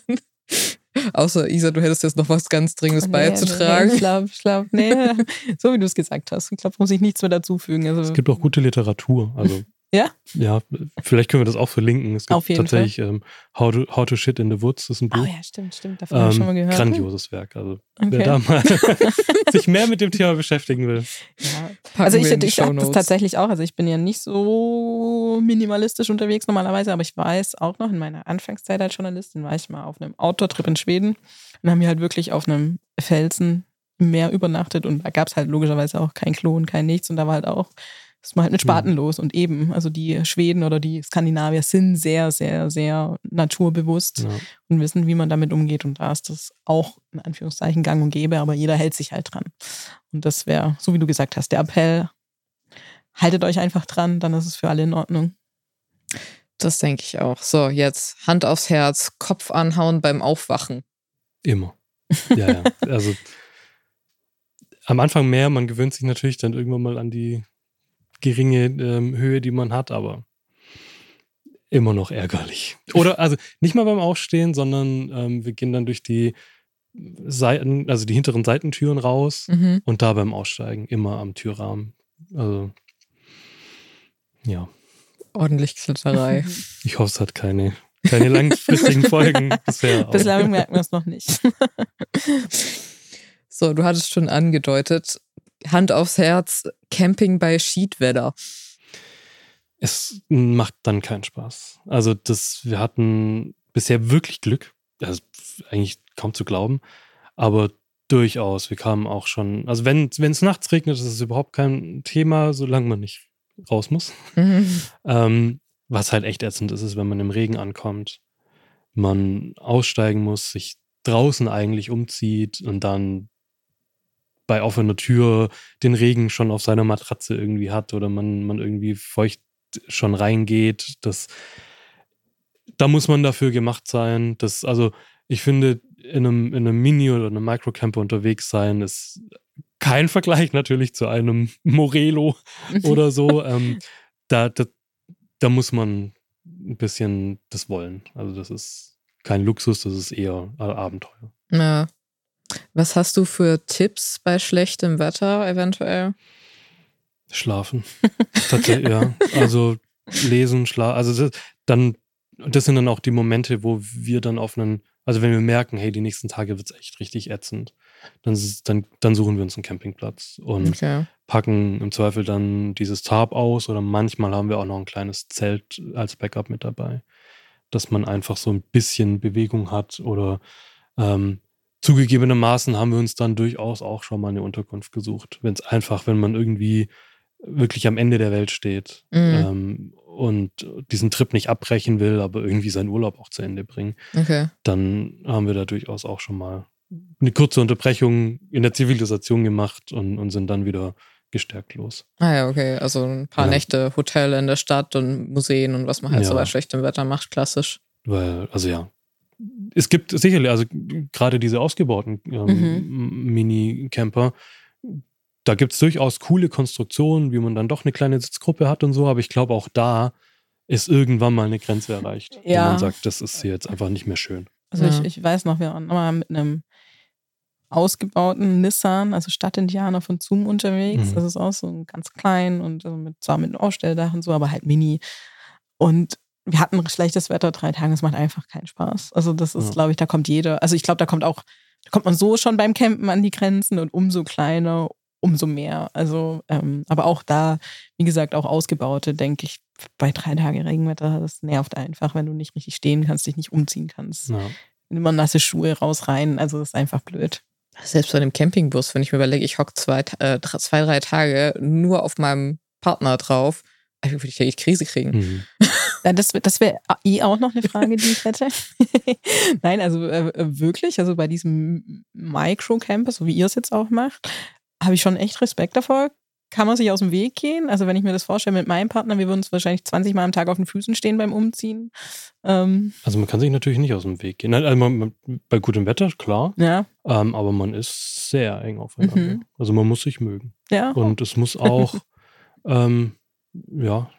Außer, Isa, du hättest jetzt noch was ganz Dringendes nee, beizutragen. Nee, ich glaube, ich glaub, nee, so wie du es gesagt hast. Ich glaube, muss ich nichts mehr dazufügen. Also, es gibt auch gute Literatur. Also, ja? Ja, vielleicht können wir das auch verlinken. Es gibt Auf jeden tatsächlich ähm, How, to, How to Shit in the Woods, das ist ein Buch. Oh ja, stimmt, stimmt. Davon ähm, habe ich schon mal gehört. Grandioses Werk. Also, okay. Wer da mal sich mehr mit dem Thema beschäftigen will. Ja. Also ich, ich habe das tatsächlich auch. Also ich bin ja nicht so minimalistisch unterwegs normalerweise, aber ich weiß auch noch, in meiner Anfangszeit als Journalistin war ich mal auf einem Outdoor-Trip in Schweden und haben wir halt wirklich auf einem Felsen im Meer übernachtet und da gab es halt logischerweise auch kein Klo und kein nichts und da war halt auch ist man halt mit Spaten los. Und eben, also die Schweden oder die Skandinavier sind sehr, sehr, sehr naturbewusst ja. und wissen, wie man damit umgeht. Und da ist das auch in Anführungszeichen gang und gäbe, aber jeder hält sich halt dran. Und das wäre, so wie du gesagt hast, der Appell, haltet euch einfach dran, dann ist es für alle in Ordnung. Das denke ich auch. So, jetzt Hand aufs Herz, Kopf anhauen beim Aufwachen. Immer. Ja, ja. Also am Anfang mehr, man gewöhnt sich natürlich dann irgendwann mal an die geringe ähm, Höhe, die man hat, aber immer noch ärgerlich. Oder also nicht mal beim Aufstehen, sondern ähm, wir gehen dann durch die Seiten, also die hinteren Seitentüren raus mhm. und da beim Aussteigen immer am Türrahmen. Also ja. Ordentlich Kletterei. Ich hoffe, es hat keine, keine langfristigen Folgen bisher. Bislang merken wir es noch nicht. So, du hattest schon angedeutet, Hand aufs Herz, Camping bei Schiedwetter. Es macht dann keinen Spaß. Also das, wir hatten bisher wirklich Glück. Das ist eigentlich kaum zu glauben. Aber durchaus, wir kamen auch schon, also wenn es nachts regnet, ist es überhaupt kein Thema, solange man nicht raus muss. Mhm. Ähm, was halt echt ätzend ist, ist, wenn man im Regen ankommt, man aussteigen muss, sich draußen eigentlich umzieht und dann bei offener Tür den Regen schon auf seiner Matratze irgendwie hat oder man, man irgendwie feucht schon reingeht. Das, da muss man dafür gemacht sein. Das, also ich finde, in einem, in einem Mini- oder einem Microcamper unterwegs sein ist kein Vergleich natürlich zu einem Morelo oder so. ähm, da, da, da muss man ein bisschen das wollen. Also das ist kein Luxus, das ist eher Abenteuer. Ja. Was hast du für Tipps bei schlechtem Wetter eventuell? Schlafen. Tatsächlich, ja. Also lesen, schlafen. Also das, dann, das sind dann auch die Momente, wo wir dann auf einen, also wenn wir merken, hey, die nächsten Tage wird es echt richtig ätzend, dann, dann, dann suchen wir uns einen Campingplatz und okay. packen im Zweifel dann dieses Tarp aus oder manchmal haben wir auch noch ein kleines Zelt als Backup mit dabei, dass man einfach so ein bisschen Bewegung hat oder ähm, zugegebenermaßen haben wir uns dann durchaus auch schon mal eine Unterkunft gesucht, wenn es einfach, wenn man irgendwie wirklich am Ende der Welt steht mhm. ähm, und diesen Trip nicht abbrechen will, aber irgendwie seinen Urlaub auch zu Ende bringen, okay. dann haben wir da durchaus auch schon mal eine kurze Unterbrechung in der Zivilisation gemacht und, und sind dann wieder gestärkt los. Ah ja, okay, also ein paar ja. Nächte Hotel in der Stadt und Museen und was man halt ja. so bei schlechtem Wetter macht, klassisch. Weil, also ja, es gibt sicherlich, also gerade diese ausgebauten ähm, mhm. Mini-Camper, da gibt es durchaus coole Konstruktionen, wie man dann doch eine kleine Sitzgruppe hat und so, aber ich glaube auch da ist irgendwann mal eine Grenze erreicht, ja. wo man sagt, das ist hier jetzt einfach nicht mehr schön. Also ja. ich, ich weiß noch, wir waren mal mit einem ausgebauten Nissan, also Stadtindianer von Zoom unterwegs, mhm. das ist auch so ganz klein und also mit, zwar mit einem Aufstelldach und so, aber halt mini und wir hatten schlechtes Wetter, drei Tage, es macht einfach keinen Spaß. Also das ist, ja. glaube ich, da kommt jeder, also ich glaube, da kommt auch, da kommt man so schon beim Campen an die Grenzen und umso kleiner, umso mehr. Also, ähm, aber auch da, wie gesagt, auch ausgebaute, denke ich, bei drei Tagen Regenwetter, das nervt einfach, wenn du nicht richtig stehen kannst, dich nicht umziehen kannst. Ja. Immer nasse Schuhe raus, rein, also das ist einfach blöd. Selbst bei einem Campingbus, wenn ich mir überlege, ich hocke zwei, äh, zwei, drei Tage nur auf meinem Partner drauf, würde ich ja echt Krise kriegen. Mhm. Ja, das das wäre eh auch noch eine Frage, die ich hätte. Nein, also äh, wirklich, also bei diesem Microcamper, so wie ihr es jetzt auch macht, habe ich schon echt Respekt davor. Kann man sich aus dem Weg gehen? Also wenn ich mir das vorstelle mit meinem Partner, wir würden uns wahrscheinlich zwanzig Mal am Tag auf den Füßen stehen beim Umziehen. Ähm also man kann sich natürlich nicht aus dem Weg gehen. Also man, bei gutem Wetter, klar. Ja. Ähm, aber man ist sehr eng aufeinander. Mhm. Also man muss sich mögen. Ja. Und es muss auch, ähm, ja,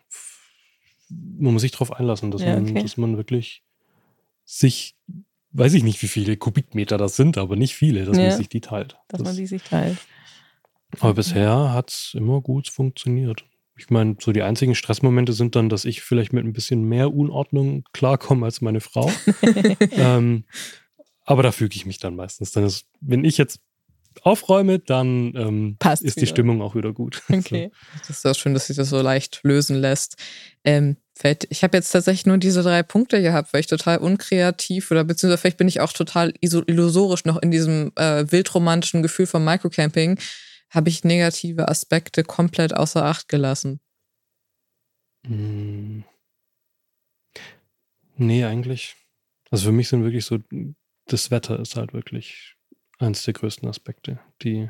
man muss sich darauf einlassen, dass, ja, man, okay. dass man wirklich sich, weiß ich nicht, wie viele Kubikmeter das sind, aber nicht viele, dass ja. man sich die teilt. Dass das, man die sich teilt. Aber bisher hat es immer gut funktioniert. Ich meine, so die einzigen Stressmomente sind dann, dass ich vielleicht mit ein bisschen mehr Unordnung klarkomme als meine Frau. ähm, aber da füge ich mich dann meistens. Dann ist, wenn ich jetzt aufräume, dann ähm, ist wieder. Die Stimmung auch wieder gut. Okay. So. Das ist auch schön, dass sich das so leicht lösen lässt. Ähm, ich habe jetzt tatsächlich nur diese drei Punkte gehabt, weil ich total unkreativ oder beziehungsweise vielleicht bin ich auch total illusorisch noch in diesem äh, wildromantischen Gefühl vom Microcamping, habe ich negative Aspekte komplett außer Acht gelassen. Hm. Nee, eigentlich. Also für mich sind wirklich so, das Wetter ist halt wirklich eins der größten Aspekte, die,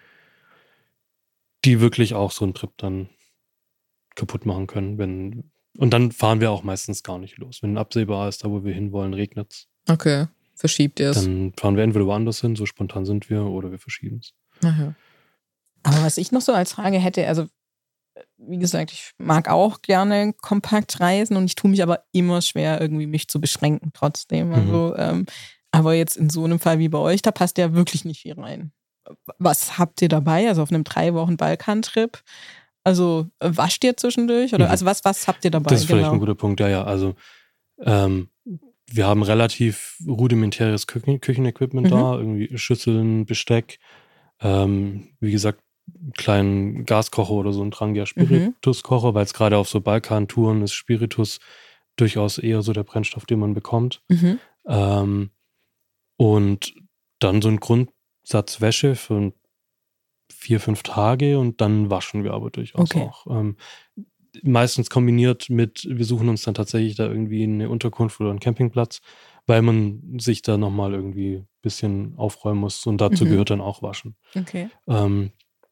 die wirklich auch so einen Trip dann kaputt machen können. Wenn, und dann fahren wir auch meistens gar nicht los. Wenn absehbar ist, da wo wir hinwollen, regnet es. Okay, verschiebt ihr es. Dann fahren wir entweder woanders hin, so spontan sind wir, oder wir verschieben es. Aha. Aber was ich noch so als Frage hätte, also wie gesagt, ich mag auch gerne kompakt reisen und ich tue mich aber immer schwer, irgendwie mich zu beschränken trotzdem. Also, mhm. ähm, aber jetzt in so einem Fall wie bei euch, da passt ja wirklich nicht viel rein. Was habt ihr dabei? Also auf einem drei Wochen Balkantrip? Also wascht ihr zwischendurch? Oder mhm. also was, was habt ihr dabei? Das ist vielleicht genau. ein guter Punkt, ja, ja. Also ähm, wir haben relativ rudimentäres Küchen- Küchenequipment mhm. da, irgendwie Schüsseln, Besteck, ähm, wie gesagt, kleinen Gaskocher oder so ein Trangia Spirituskocher, mhm. weil es gerade auf so Balkan-Touren ist Spiritus durchaus eher so der Brennstoff, den man bekommt. Mhm. Ähm, und dann so ein Grundsatz Wäsche für vier, fünf Tage und dann waschen wir aber durchaus okay. auch. Ähm, meistens kombiniert mit, wir suchen uns dann tatsächlich da irgendwie eine Unterkunft oder einen Campingplatz, weil man sich da nochmal irgendwie ein bisschen aufräumen muss und dazu mhm. gehört dann auch Waschen. Okay. Ähm,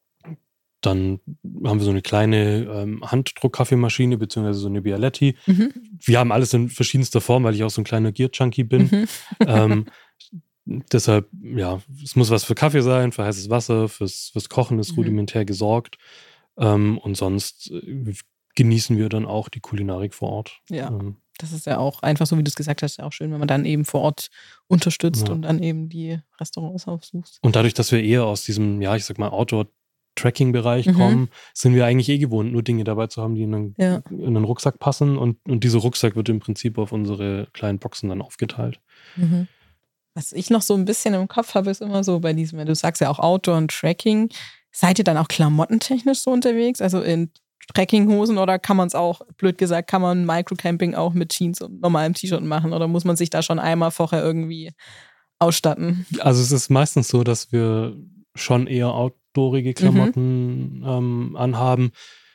Dann haben wir so eine kleine ähm, Handdruck-Kaffeemaschine, beziehungsweise so eine Bialetti. Mhm. Wir haben alles in verschiedenster Form, weil ich auch so ein kleiner Gear-Junkie bin. Mhm. ähm, deshalb, ja, es muss was für Kaffee sein, für heißes Wasser, fürs, fürs Kochen ist mhm. rudimentär gesorgt. Ähm, und sonst äh, genießen wir dann auch die Kulinarik vor Ort. Ja, ähm, das ist ja auch einfach so, wie du es gesagt hast, ja auch schön, wenn man dann eben vor Ort unterstützt ja. und dann eben die Restaurants aufsucht. Und dadurch, dass wir eher aus diesem, ja, ich sag mal, Outdoor- Tracking-Bereich mhm. kommen, sind wir eigentlich eh gewohnt, nur Dinge dabei zu haben, die in einen, ja. in einen Rucksack passen. Und, und dieser Rucksack wird im Prinzip auf unsere kleinen Boxen dann aufgeteilt. Mhm. Was ich noch so ein bisschen im Kopf habe, ist immer so bei diesem, du sagst ja auch Outdoor und Tracking, seid ihr dann auch klamottentechnisch so unterwegs? Also in Trekkinghosen oder kann man es auch, blöd gesagt, kann man Microcamping auch mit Jeans und normalem T-Shirt machen oder muss man sich da schon einmal vorher irgendwie ausstatten? Also es ist meistens so, dass wir schon eher outdoorige Klamotten mhm. ähm, anhaben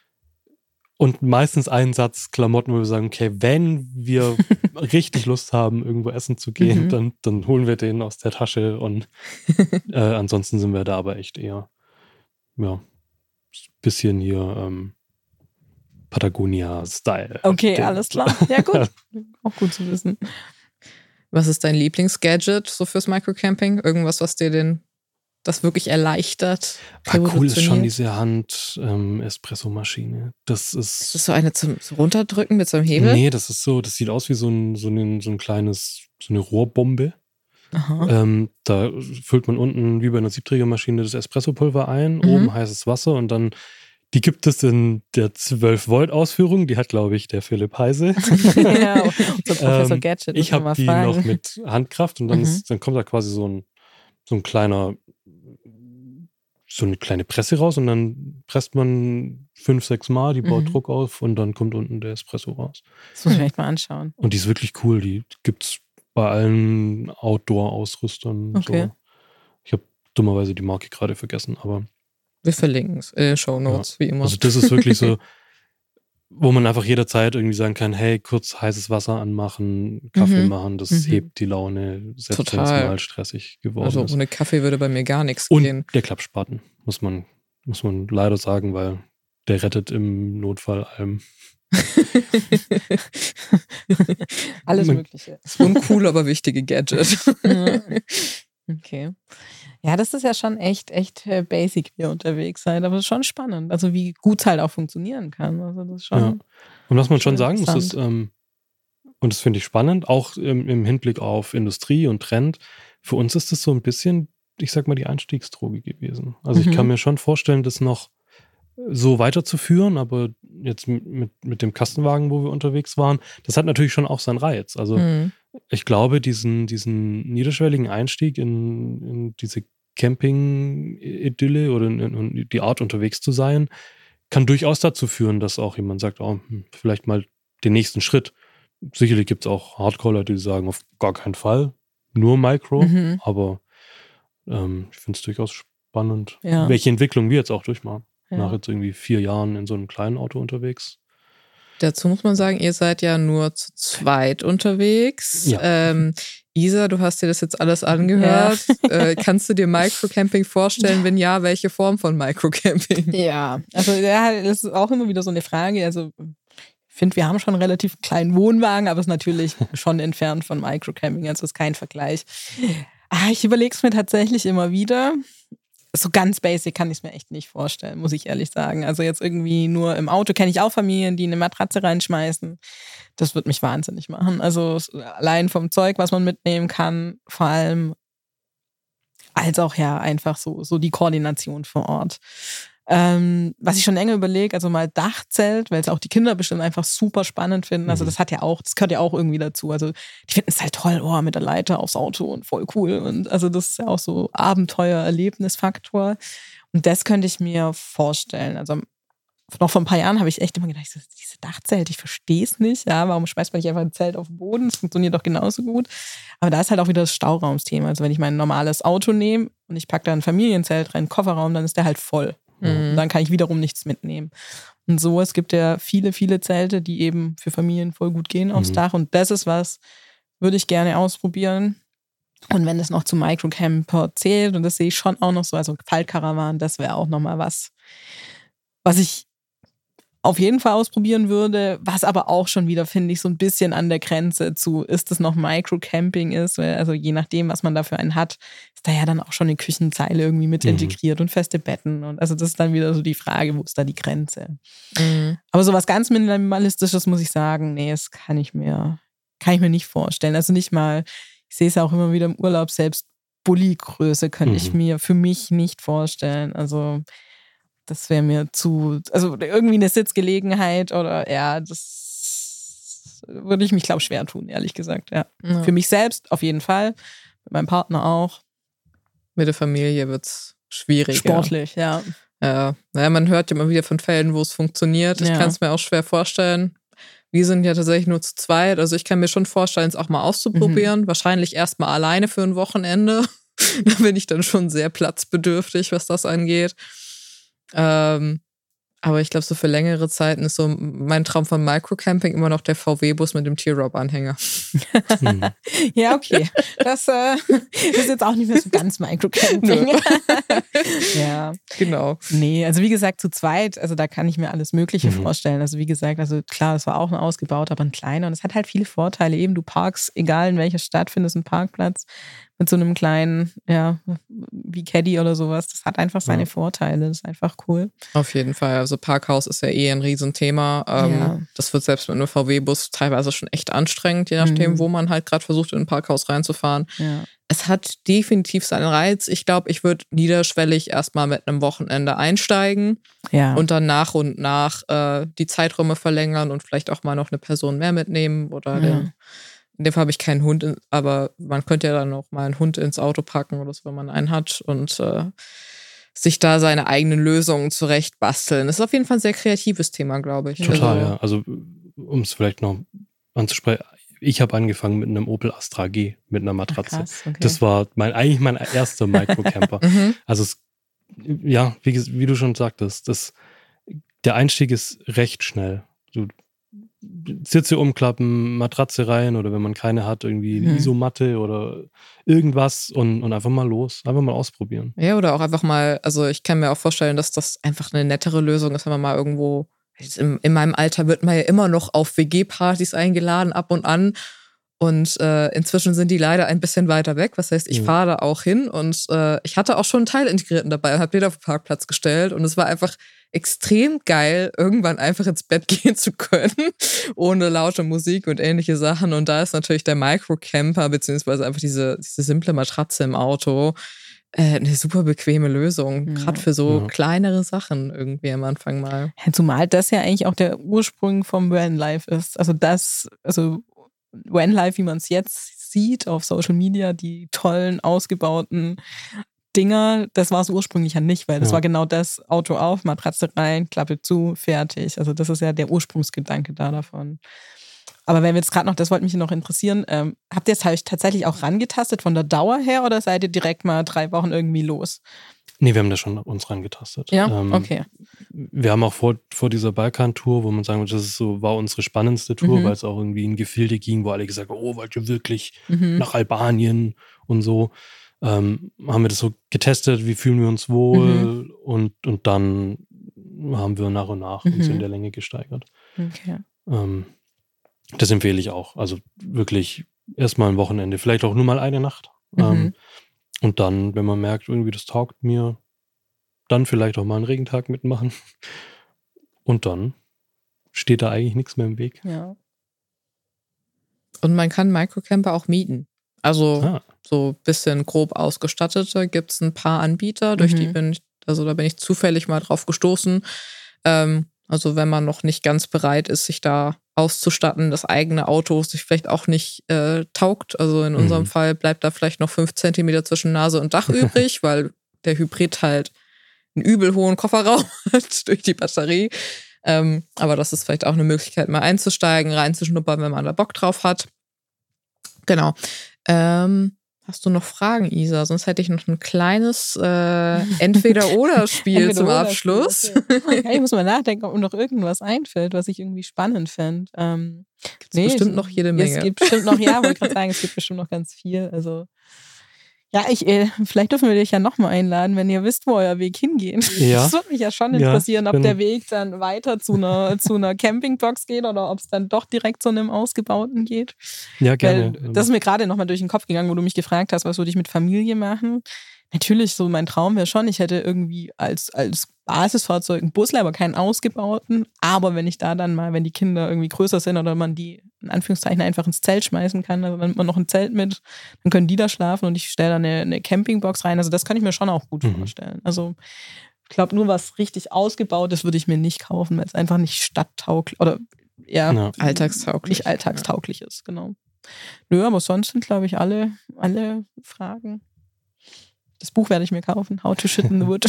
und meistens einen Satz Klamotten, wo wir sagen, okay, wenn wir richtig Lust haben, irgendwo essen zu gehen, mhm. dann, dann holen wir den aus der Tasche und äh, ansonsten sind wir da aber echt eher, ja, bisschen hier ähm, Patagonia-Style. Okay, alles klar. Ja, gut. Auch gut zu wissen. Was ist dein Lieblingsgadget so fürs Microcamping? Irgendwas, was dir den das wirklich erleichtert? Ah, cool ist schon diese Hand-Espresso-Maschine. Ähm, das ist. Ist das so eine zum so Runterdrücken mit so einem Hebel? Nee, das ist so, das sieht aus wie so ein, so ein, so ein kleines, so eine Rohrbombe. Aha. Ähm, da füllt man unten wie bei einer Siebträgermaschine das Espressopulver ein, mhm. oben heißes Wasser und dann, die gibt es in der zwölf Volt Ausführung, die hat, glaube ich, der Philipp Heise. Ja, unser Professor Gadget. Ähm, ich habe die fragen. noch mit Handkraft und dann, mhm. ist, dann kommt da quasi so ein, so ein kleiner, so eine kleine Presse raus und dann presst man fünf, sechs Mal, die baut mhm. Druck auf und dann kommt unten der Espresso raus. Das muss ich mir echt mal anschauen. Und die ist wirklich cool, die gibt's bei allen Outdoor-Ausrüstern. Okay. So. Ich habe dummerweise die Marke gerade vergessen, aber wir verlinken es in den Shownotes, ja. wie immer. Also das ist wirklich so, wo man einfach jederzeit irgendwie sagen kann, hey, kurz heißes Wasser anmachen, Kaffee mhm. machen, das mhm. hebt die Laune, selbst wenn es mal stressig geworden also, ist. Also ohne Kaffee würde bei mir gar nichts Und gehen. Der Klappspaten, muss man, muss man leider sagen, weil der rettet im Notfall allem. Alles Mögliche. So ein cool, aber wichtige Gadget. Okay. Ja, das ist ja schon echt, echt basic, wie ihr unterwegs seid, aber das ist schon spannend, also wie gut es halt auch funktionieren kann. Also das ist schon. Ja. Und was man schon sagen muss, ist, ähm, und das finde ich spannend, auch im, im Hinblick auf Industrie und Trend, für uns ist das so ein bisschen, ich sag mal, die Einstiegsdroge gewesen. Also mhm. ich kann mir schon vorstellen, das noch so weiterzuführen, aber jetzt mit, mit dem Kastenwagen, wo wir unterwegs waren, das hat natürlich schon auch seinen Reiz. Also mhm. ich glaube, diesen, diesen niederschwelligen Einstieg in, in diese Camping-Idylle oder in, in die Art, unterwegs zu sein, kann durchaus dazu führen, dass auch jemand sagt, oh, vielleicht mal den nächsten Schritt. Sicherlich gibt es auch Hardcore-Leute, die sagen, auf gar keinen Fall, nur Micro, mhm. aber ähm, ich finde es durchaus spannend, ja. welche Entwicklung wir jetzt auch durchmachen. Ja. Nach jetzt irgendwie vier Jahren in so einem kleinen Auto unterwegs. Dazu muss man sagen, ihr seid ja nur zu zweit unterwegs. Ja. Ähm, Isa, du hast dir das jetzt alles angehört. Ja. Äh, kannst du dir Microcamping vorstellen? Wenn ja, welche Form von Microcamping? Ja, also ja, das ist auch immer wieder so eine Frage. Also ich finde, wir haben schon einen relativ kleinen Wohnwagen, aber es ist natürlich schon entfernt von Microcamping. Also es ist kein Vergleich. Ah, ich überlege es mir tatsächlich immer wieder. So ganz basic kann ich es mir echt nicht vorstellen, muss ich ehrlich sagen. Also jetzt irgendwie nur im Auto kenne ich auch Familien, die eine Matratze reinschmeißen. Das wird mich wahnsinnig machen. Also allein vom Zeug, was man mitnehmen kann, vor allem, als auch ja einfach so, so die Koordination vor Ort. Ähm, was ich schon länger überlege, also mal Dachzelt, weil es auch die Kinder bestimmt einfach super spannend finden. Also das hat ja auch, das gehört ja auch irgendwie dazu. Also die finden es halt toll, oh, mit der Leiter aufs Auto und voll cool. Und also das ist ja auch so Abenteuer-Erlebnisfaktor. Und das könnte ich mir vorstellen. Also noch vor ein paar Jahren habe ich echt immer gedacht, diese Dachzelt, ich verstehe es nicht. Ja, warum schmeißt man nicht einfach ein Zelt auf den Boden? Das funktioniert doch genauso gut. Aber da ist halt auch wieder das Stauraumsthema. Also wenn ich mein normales Auto nehme und ich packe da ein Familienzelt rein, einen Kofferraum, dann ist der halt voll. Mhm. Dann kann ich wiederum nichts mitnehmen. Und so, es gibt ja viele, viele Zelte, die eben für Familien voll gut gehen aufs mhm. Dach. Und das ist was, würde ich gerne ausprobieren. Und wenn es noch zum Microcamper zählt, und das sehe ich schon auch noch so, also Faltkarawan, das wäre auch nochmal was, was ich auf jeden Fall ausprobieren würde, was aber auch schon wieder, finde ich, so ein bisschen an der Grenze zu, ist es noch Microcamping ist, weil also je nachdem, was man dafür einen hat, ist da ja dann auch schon eine Küchenzeile irgendwie mit integriert mhm. und feste Betten und also das ist dann wieder so die Frage, wo ist da die Grenze? Mhm. Aber so was ganz Minimalistisches muss ich sagen, nee, das kann ich mir, kann ich mir nicht vorstellen. Also nicht mal, ich sehe es ja auch immer wieder im Urlaub, selbst Bulli-Größe könnte mhm. ich mir für mich nicht vorstellen. Also das wäre mir zu, also irgendwie eine Sitzgelegenheit oder ja, das würde ich mich, glaube ich, schwer tun, ehrlich gesagt. Ja. Ja. Für mich selbst auf jeden Fall, mit meinem Partner auch. Mit der Familie wird es schwierig. Sportlich, ja. Ja, naja, man hört ja immer wieder von Fällen, wo es funktioniert. Ich ja. kann es mir auch schwer vorstellen. Wir sind ja tatsächlich nur zu zweit. Also ich kann mir schon vorstellen, es auch mal auszuprobieren. Mhm. Wahrscheinlich erst mal alleine für ein Wochenende. Da bin ich dann schon sehr platzbedürftig, was das angeht. Ähm, aber ich glaube, so für längere Zeiten ist so mein Traum von Microcamping immer noch der V W-Bus mit dem T-Rob-Anhänger. Hm. Ja, okay. Das, äh, das ist jetzt auch nicht mehr so ganz Microcamping. Ja. Genau. Nee, also wie gesagt, zu zweit, also da kann ich mir alles Mögliche mhm. vorstellen. Also wie gesagt, also klar, es war auch ein ausgebaut, aber ein kleiner. Und es hat halt viele Vorteile. Eben, du parkst, egal in welcher Stadt, findest einen Parkplatz mit so einem kleinen, ja, wie Caddy oder sowas. Das hat einfach seine ja. Vorteile. Das ist einfach cool. Auf jeden Fall. Also Parkhaus ist ja eh ein Riesenthema. Ähm, ja. Das wird selbst mit einem V W-Bus teilweise schon echt anstrengend, je nachdem, mhm. wo man halt gerade versucht, in ein Parkhaus reinzufahren. Ja. Es hat definitiv seinen Reiz. Ich glaube, ich würde niederschwellig erstmal mit einem Wochenende einsteigen ja. und dann nach und nach äh, die Zeiträume verlängern und vielleicht auch mal noch eine Person mehr mitnehmen oder ja. den In dem Fall habe ich keinen Hund, aber man könnte ja dann auch mal einen Hund ins Auto packen oder so, wenn man einen hat und äh, sich da seine eigenen Lösungen zurecht basteln. Das ist auf jeden Fall ein sehr kreatives Thema, glaube ich. Total, also, ja. Also um es vielleicht noch anzusprechen, ich habe angefangen mit einem Opel Astra G, mit einer Matratze. Ach, krass, okay. Das war mein, eigentlich mein erster Microcamper. mhm. Also es, ja, wie, wie du schon sagtest, das, der Einstieg ist recht schnell. Du Sitze umklappen, Matratze rein oder wenn man keine hat, irgendwie eine hm. Isomatte oder irgendwas und, und einfach mal los, einfach mal ausprobieren. Ja, oder auch einfach mal, also ich kann mir auch vorstellen, dass das einfach eine nettere Lösung ist, wenn man mal irgendwo, in, in meinem Alter wird man ja immer noch auf W G-Partys eingeladen, ab und an. Und äh, inzwischen sind die leider ein bisschen weiter weg. Was heißt, ich mhm. fahre da auch hin und äh, ich hatte auch schon einen Teilintegrierten dabei und habe den auf den Parkplatz gestellt. Und es war einfach extrem geil, irgendwann einfach ins Bett gehen zu können, ohne laute Musik und ähnliche Sachen. Und da ist natürlich der Microcamper, beziehungsweise einfach diese, diese simple Matratze im Auto, äh, eine super bequeme Lösung. Mhm. Gerade für so ja. kleinere Sachen irgendwie am Anfang mal. Ja, zumal das ja eigentlich auch der Ursprung vom Vanlife ist. Also das, also Vanlife, wie man es jetzt sieht auf Social Media, die tollen, ausgebauten Dinger, das war es ursprünglich ja nicht, weil das ja. war genau das, Auto auf, Matratze rein, Klappe zu, fertig. Also das ist ja der Ursprungsgedanke da davon. Aber wenn wir jetzt gerade noch, das wollte mich noch interessieren, ähm, habt ihr es halt tatsächlich auch rangetastet von der Dauer her oder seid ihr direkt mal drei Wochen irgendwie los? Nee, wir haben da schon uns rangetastet. Ja, ähm, okay. Wir haben auch vor, vor dieser Balkan-Tour, wo man sagen würde, das ist so, war unsere spannendste Tour, Mhm. weil es auch irgendwie in Gefilde ging, wo alle gesagt haben, oh, wollt ihr wirklich Mhm. nach Albanien und so. Ähm, haben wir das so getestet, wie fühlen wir uns wohl Mhm. und, und dann haben wir nach und nach uns Mhm. in der Länge gesteigert. Okay. Ähm, das empfehle ich auch. Also wirklich erstmal ein Wochenende, vielleicht auch nur mal eine Nacht. Mhm. Ähm, und dann, wenn man merkt, irgendwie das taugt mir, dann vielleicht auch mal einen Regentag mitmachen. Und dann steht da eigentlich nichts mehr im Weg. Ja. Und man kann Microcamper auch mieten. Also Ah, so ein bisschen grob ausgestattete gibt es ein paar Anbieter, durch die Mhm. bin ich, also da bin ich zufällig mal drauf gestoßen. Ähm, also wenn man noch nicht ganz bereit ist, sich da auszustatten, das eigene Auto sich vielleicht auch nicht äh, taugt. Also in unserem Mhm. Fall bleibt da vielleicht noch fünf Zentimeter zwischen Nase und Dach übrig, weil der Hybrid halt einen übel hohen Kofferraum hat durch die Batterie. Ähm, aber das ist vielleicht auch eine Möglichkeit, mal einzusteigen, reinzuschnuppern, wenn man da Bock drauf hat. Genau. Ähm, hast du noch Fragen, Isa? Sonst hätte ich noch ein kleines äh, Entweder-Oder-Spiel zum Entweder-oder-Spiel, Abschluss. okay. Ja, ich muss mal nachdenken, ob mir noch irgendwas einfällt, was ich irgendwie spannend fände. Ähm, Gibt's bestimmt noch jede Menge. Es gibt bestimmt noch, ja, wollte ich gerade sagen, es gibt bestimmt noch ganz viel. Also ja, ich, äh, vielleicht dürfen wir dich ja nochmal einladen, wenn ihr wisst, wo euer Weg hingeht. Ja. Das würde mich ja schon Ja, interessieren, ich ob bin- der Weg dann weiter zu einer, zu einer Campingbox geht oder ob es dann doch direkt zu einem Ausgebauten geht. ja, gerne. Weil das ist mir gerade nochmal durch den Kopf gegangen, wo du mich gefragt hast, was würde ich mit Familie machen. Natürlich, so mein Traum wäre schon, ich hätte irgendwie als, als Basisfahrzeug einen Bus, aber keinen ausgebauten. Aber wenn ich da dann mal, wenn die Kinder irgendwie größer sind oder man die in Anführungszeichen einfach ins Zelt schmeißen kann, also dann nimmt man noch ein Zelt mit, dann können die da schlafen und ich stelle da eine, eine Campingbox rein. Also das kann ich mir schon auch gut Mhm. vorstellen. Also ich glaube, nur was richtig ausgebautes würde ich mir nicht kaufen, weil es einfach nicht stadttauglich oder eher Ja. Alltagstauglich. nicht alltagstauglich ist, genau. Nö, aber sonst sind, glaube ich, alle, alle Fragen. Das Buch werde ich mir kaufen, How to Shit in the Wood.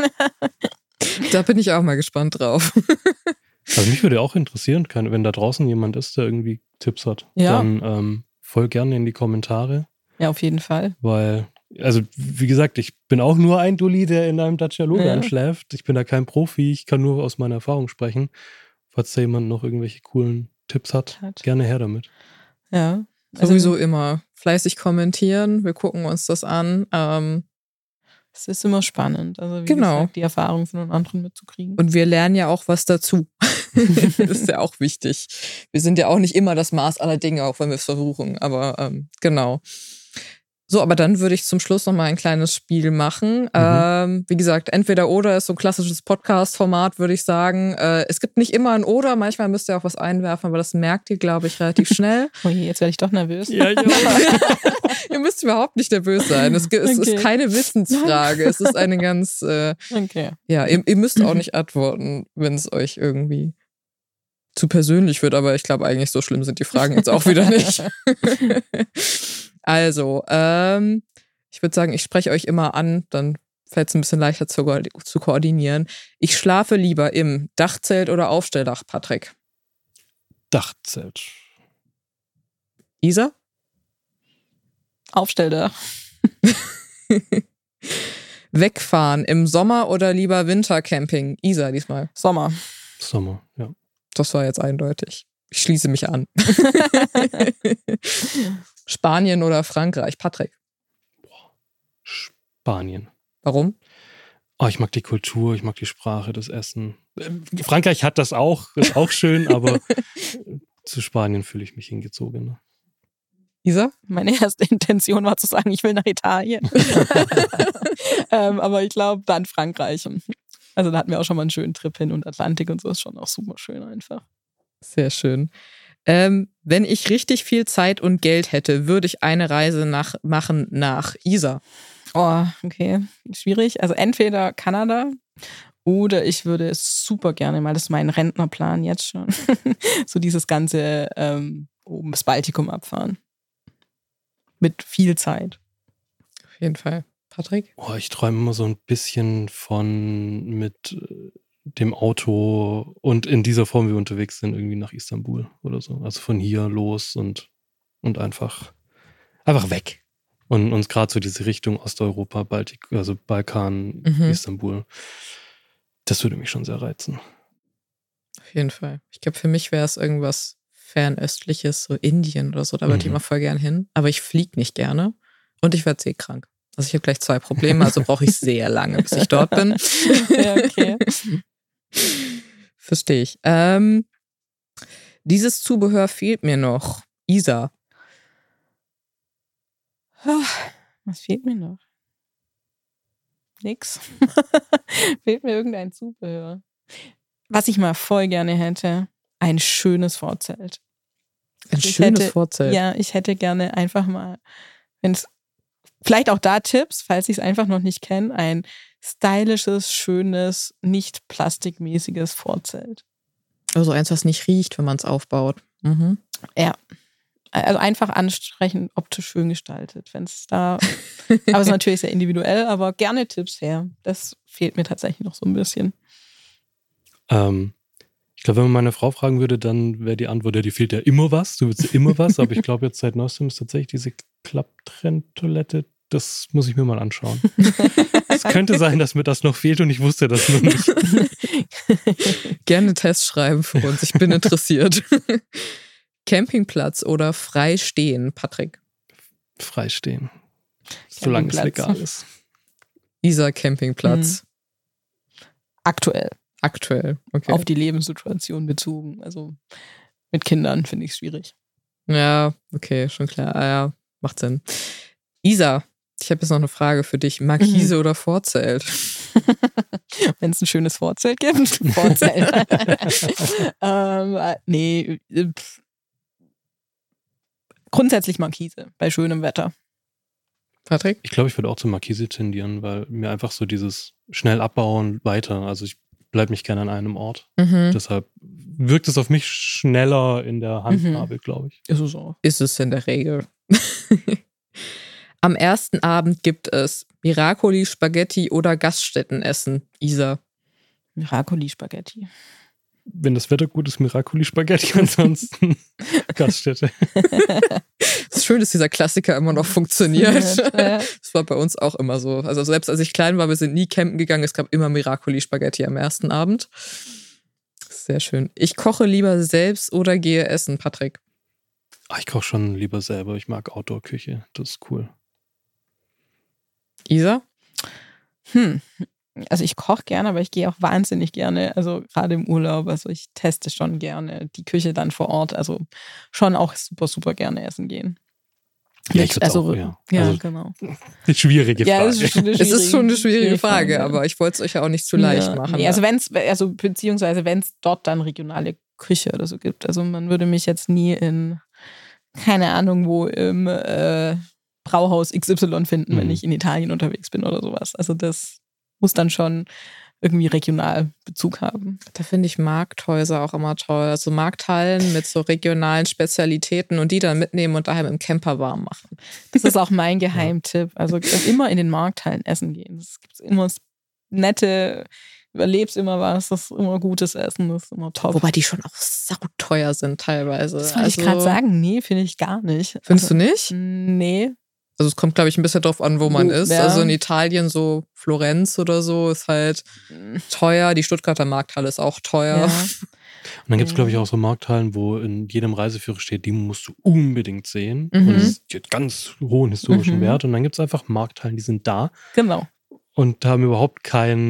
Da bin ich auch mal gespannt drauf. Also mich würde auch interessieren, kann, wenn da draußen jemand ist, der irgendwie Tipps hat, Ja. dann ähm, voll gerne in die Kommentare, Ja, auf jeden Fall. weil, also wie gesagt, ich bin auch nur ein Dulli, der in einem Dacia Logan Ja. schläft. Ich bin da kein Profi, ich kann nur aus meiner Erfahrung sprechen. Falls da jemand noch irgendwelche coolen Tipps hat, Hat. gerne her damit. Ja. Also, Sowieso immer fleißig kommentieren. Wir gucken uns das an. Ähm, es ist immer spannend, also wie Genau. gesagt, die Erfahrung von den anderen mitzukriegen. und wir lernen ja auch was dazu. Das ist ja auch wichtig. Wir sind ja auch nicht immer das Maß aller Dinge, auch wenn wir es versuchen. Aber ähm, genau. So, aber dann würde ich zum Schluss noch mal ein kleines Spiel machen. Ähm, wie gesagt, entweder oder ist so ein klassisches Podcast-Format, würde ich sagen. Äh, es gibt nicht immer ein oder, manchmal müsst ihr auch was einwerfen, aber das merkt ihr, glaube ich, relativ schnell. Oh je, jetzt werde ich doch nervös. Ja, ja. Ihr müsst überhaupt nicht nervös sein. Es, ge- es Okay. ist keine Wissensfrage. Es ist eine ganz, äh, Okay. ja, ihr, ihr müsst auch nicht antworten, wenn es euch irgendwie zu persönlich wird, aber ich glaube eigentlich so schlimm sind die Fragen jetzt auch wieder nicht. Also, ähm, ich würde sagen, ich spreche euch immer an, dann fällt es ein bisschen leichter zu, ko- zu koordinieren. Ich schlafe lieber im Dachzelt oder Aufstelldach, Patrick. Dachzelt. Isa? Aufstelldach. Wegfahren im Sommer oder lieber Wintercamping? Isa diesmal. Sommer. Sommer, ja. Das war jetzt eindeutig. Ich schließe mich an. Spanien oder Frankreich? Patrick. Spanien. Warum? Oh, ich mag die Kultur, ich mag die Sprache, das Essen. Ähm, Frankreich hat das auch, ist auch schön, aber zu Spanien fühle ich mich hingezogen. Isa? Meine erste Intention war zu sagen, ich will nach Italien. ähm, aber ich glaube, dann Frankreich. Also da hatten wir auch schon mal einen schönen Trip hin und Atlantik und so ist schon auch super schön einfach. Sehr schön. Ähm, wenn ich richtig viel Zeit und Geld hätte, würde ich eine Reise nach, machen nach Isa. Oh, okay. Schwierig. Also entweder Kanada oder ich würde super gerne mal, das ist mein Rentnerplan jetzt schon, so dieses ganze ähm, oben das Baltikum abfahren. Mit viel Zeit. Auf jeden Fall. Patrick? Oh, ich träume immer so ein bisschen von mit äh, dem Auto und in dieser Form, wie wir unterwegs sind, irgendwie nach Istanbul oder so. Also von hier los und, und einfach, einfach weg. Und uns gerade so diese Richtung Osteuropa, Baltik, also Balkan, Mhm. Istanbul, das würde mich schon sehr reizen. Auf jeden Fall. Ich glaube, für mich wäre es irgendwas Fernöstliches, so Indien oder so, da würde ich Mhm. immer voll gern hin. Aber ich fliege nicht gerne und ich werde seekrank. Also ich habe gleich zwei Probleme, also brauche ich sehr lange, bis ich dort bin. Ja, okay. Verstehe ich. Ähm, dieses Zubehör fehlt mir noch. Isa. Ah, Was fehlt mir noch? Nix. Fehlt mir irgendein Zubehör. Was ich mal voll gerne hätte, ein schönes Vorzelt. Ein Ich schönes hätte- Vorzelt. Ja, ich hätte gerne einfach mal, wenn es, vielleicht auch da Tipps, falls ich es einfach noch nicht kenne, ein stylisches, schönes, nicht plastikmäßiges Vorzelt. Also eins, was nicht riecht, wenn man es aufbaut. Mhm. Also einfach ansprechend, optisch schön gestaltet. Wenn es da, aber es ist natürlich sehr individuell, aber gerne Tipps her. Das fehlt mir tatsächlich noch so ein bisschen. Ähm, ich glaube, wenn man meine Frau fragen würde, dann wäre die Antwort, ja, die fehlt ja immer was. Du willst ja immer was, aber ich glaube jetzt seit neuestem ist tatsächlich diese Klapptrenntoilette, das muss ich mir mal anschauen. Es könnte sein, dass mir das noch fehlt und ich wusste das noch nicht. Gerne Test schreiben für uns. Ich bin interessiert. Campingplatz oder frei stehen, Patrick? Freistehen. Solange es Campingplatz. legal ist. Isa Campingplatz. Aktuell. Aktuell. Okay. Auf die Lebenssituation bezogen. Also mit Kindern finde ich es schwierig. Ja, okay, schon klar. Ah, ja, macht Sinn. Isa, ich habe jetzt noch eine Frage für dich. Markise oder Vorzelt? Wenn es ein schönes Vorzelt gibt. Vorzelt. ähm, äh, nee. äh, pff. Grundsätzlich Markise bei schönem Wetter. Patrick? Ich glaube, ich würde auch zur Markise tendieren, weil mir einfach so dieses schnell abbauen weiter, also ich bleibe nicht gerne an einem Ort. Mhm. Deshalb wirkt es auf mich schneller in der Handhabe, glaube ich. Ist es auch. Ist es in der Regel. Am ersten Abend gibt es Miracoli, Spaghetti oder Gaststättenessen. Isa. Miracoli Spaghetti. Wenn das Wetter gut ist, Miracoli Spaghetti, ansonsten Gaststätte. Es ist schön, dass dieser Klassiker immer noch funktioniert. Ja. Das war bei uns auch immer so. Also selbst als ich klein war, wir sind nie campen gegangen, es gab immer Miracoli Spaghetti am ersten Abend. Sehr schön. Ich koche lieber selbst oder gehe essen, Patrick? Ach, ich koche schon lieber selber. Ich mag Outdoor-Küche. Das ist cool. Isa? Hm. Also ich koche gerne, aber ich gehe auch wahnsinnig gerne, also gerade im Urlaub, also ich teste schon gerne die Küche dann vor Ort, also schon auch super, super gerne essen gehen. Ja, ich würd's also, auch, ja. ja, Also, genau. Eine schwierige Frage. Ja, es ist, eine Es ist schon eine schwierige Frage, Frage, ja. aber ich wollte es euch ja auch nicht zu leicht Ja, machen. Nee, also wenn es, also beziehungsweise wenn es dort dann regionale Küche oder so gibt. Also man würde mich jetzt nie in, keine Ahnung wo, im äh, Brauhaus X Y finden, Mhm. wenn ich in Italien unterwegs bin oder sowas. Also das muss dann schon irgendwie regional Bezug haben. Da finde ich Markthäuser auch immer toll. Also Markthallen mit so regionalen Spezialitäten und die dann mitnehmen und daheim im Camper warm machen. Das ist auch mein Geheimtipp. Also immer in den Markthallen essen gehen. Es gibt immer das nette, überlebst immer was, das ist immer gutes Essen, das ist immer top. Wobei die schon auch sauteuer sind teilweise. das wollte ich Also, gerade sagen. Nee, finde ich gar nicht. Findest also, du nicht? Nee. Also es kommt, glaube ich, ein bisschen drauf an, wo man Wo- ist. ja. Also in Italien so Florenz oder so ist halt teuer. Die Stuttgarter Markthalle ist auch teuer. Ja. Und dann gibt es, glaube ich, auch so Markthallen, wo in jedem Reiseführer steht, die musst du unbedingt sehen. Mhm. Und es hat ganz hohen historischen Mhm. Wert. Und dann gibt es einfach Markthallen, die sind da Genau. und haben überhaupt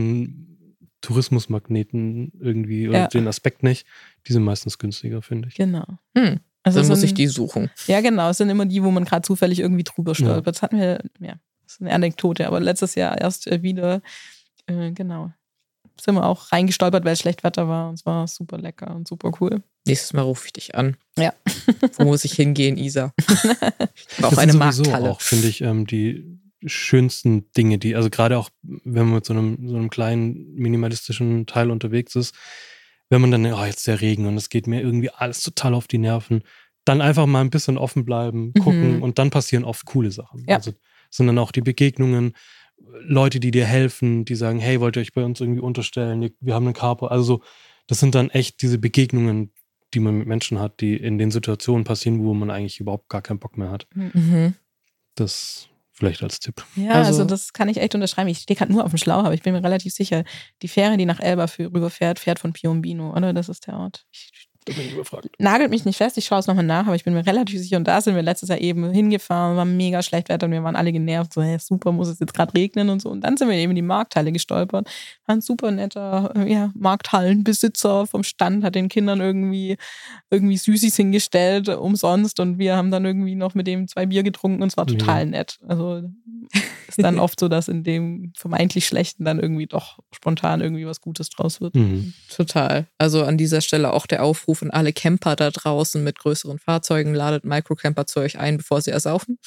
keinen Tourismusmagneten irgendwie oder Ja. den Aspekt nicht. Die sind meistens günstiger, finde ich. Genau. Hm, Also dann so muss ich ein- die suchen. Ja, genau. Es sind immer die, wo man gerade zufällig irgendwie drüber stolpert. Das hatten wir, ja, das ist eine Anekdote, aber letztes Jahr erst äh, wieder, äh, genau. Sind wir auch reingestolpert, weil es schlecht Wetter war. Und es war super lecker und super cool. Nächstes Mal rufe ich dich an. Ja. Wo muss ich hingehen, Isa? Ich brauche Das eine sind sowieso Markthalle. auch, finde ich, ähm, die schönsten Dinge, die, also gerade auch, wenn man mit so einem, so einem kleinen minimalistischen Teil unterwegs ist, wenn man dann, oh, jetzt der Regen und es geht mir irgendwie alles total auf die Nerven, dann einfach mal ein bisschen offen bleiben, gucken Mhm. und dann passieren oft coole Sachen. Ja. Also sind dann auch die Begegnungen, Leute, die dir helfen, die sagen, hey, wollt ihr euch bei uns irgendwie unterstellen? Wir haben einen Carport. Also so, das sind dann echt diese Begegnungen, die man mit Menschen hat, die in den Situationen passieren, wo man eigentlich überhaupt gar keinen Bock mehr hat. Mhm. Das Vielleicht als Tipp. Ja, Also- also, das kann ich echt unterschreiben. Ich stehe gerade nur auf dem Schlauch, aber ich bin mir relativ sicher, die Fähre, die nach Elba für, rüberfährt, fährt von Piombino, oder? Das ist der Ort. Ich, Da bin ich überfragt. nagelt mich nicht fest, ich schaue es nochmal nach, aber ich bin mir relativ sicher. Und da sind wir letztes Jahr eben hingefahren, war mega schlecht Wetter und wir waren alle genervt, so, hey, super, muss es jetzt gerade regnen und so. Und dann sind wir eben in die Markthalle gestolpert. War ein super netter ja, Markthallenbesitzer vom Stand, hat den Kindern irgendwie, irgendwie Süßis hingestellt, umsonst. Und wir haben dann irgendwie noch mit dem zwei Bier getrunken und es war total Ja. nett. Also ist dann oft so, dass in dem vermeintlich Schlechten dann irgendwie doch spontan irgendwie was Gutes draus wird. Mhm. Total. Also an dieser Stelle auch der Aufruf an alle Camper da draußen mit größeren Fahrzeugen, ladet Microcamper zu euch ein, bevor sie ersaufen.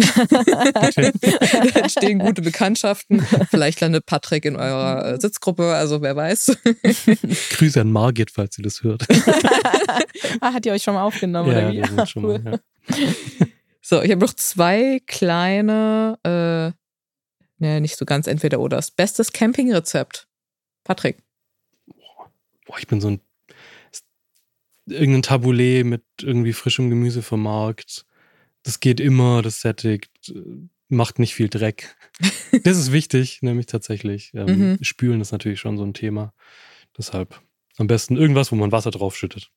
Da entstehen gute Bekanntschaften. Vielleicht landet Patrick in eurer äh, Sitzgruppe, also wer weiß. Grüße an Margit, falls sie das hört. Ah, hat ihr euch schon mal aufgenommen, Ja, oder wie? das ist schon mal, ja. So, ich habe noch zwei kleine, äh, ne, nicht so ganz entweder oder. Bestes Campingrezept. Patrick. Boah, ich bin so ein irgendein Taboulet mit irgendwie frischem Gemüse vom Markt. Das geht immer, das sättigt, macht nicht viel Dreck. Das ist wichtig, nämlich tatsächlich. Ähm, Mhm. Spülen ist natürlich schon so ein Thema. Deshalb am besten irgendwas, wo man Wasser drauf schüttet.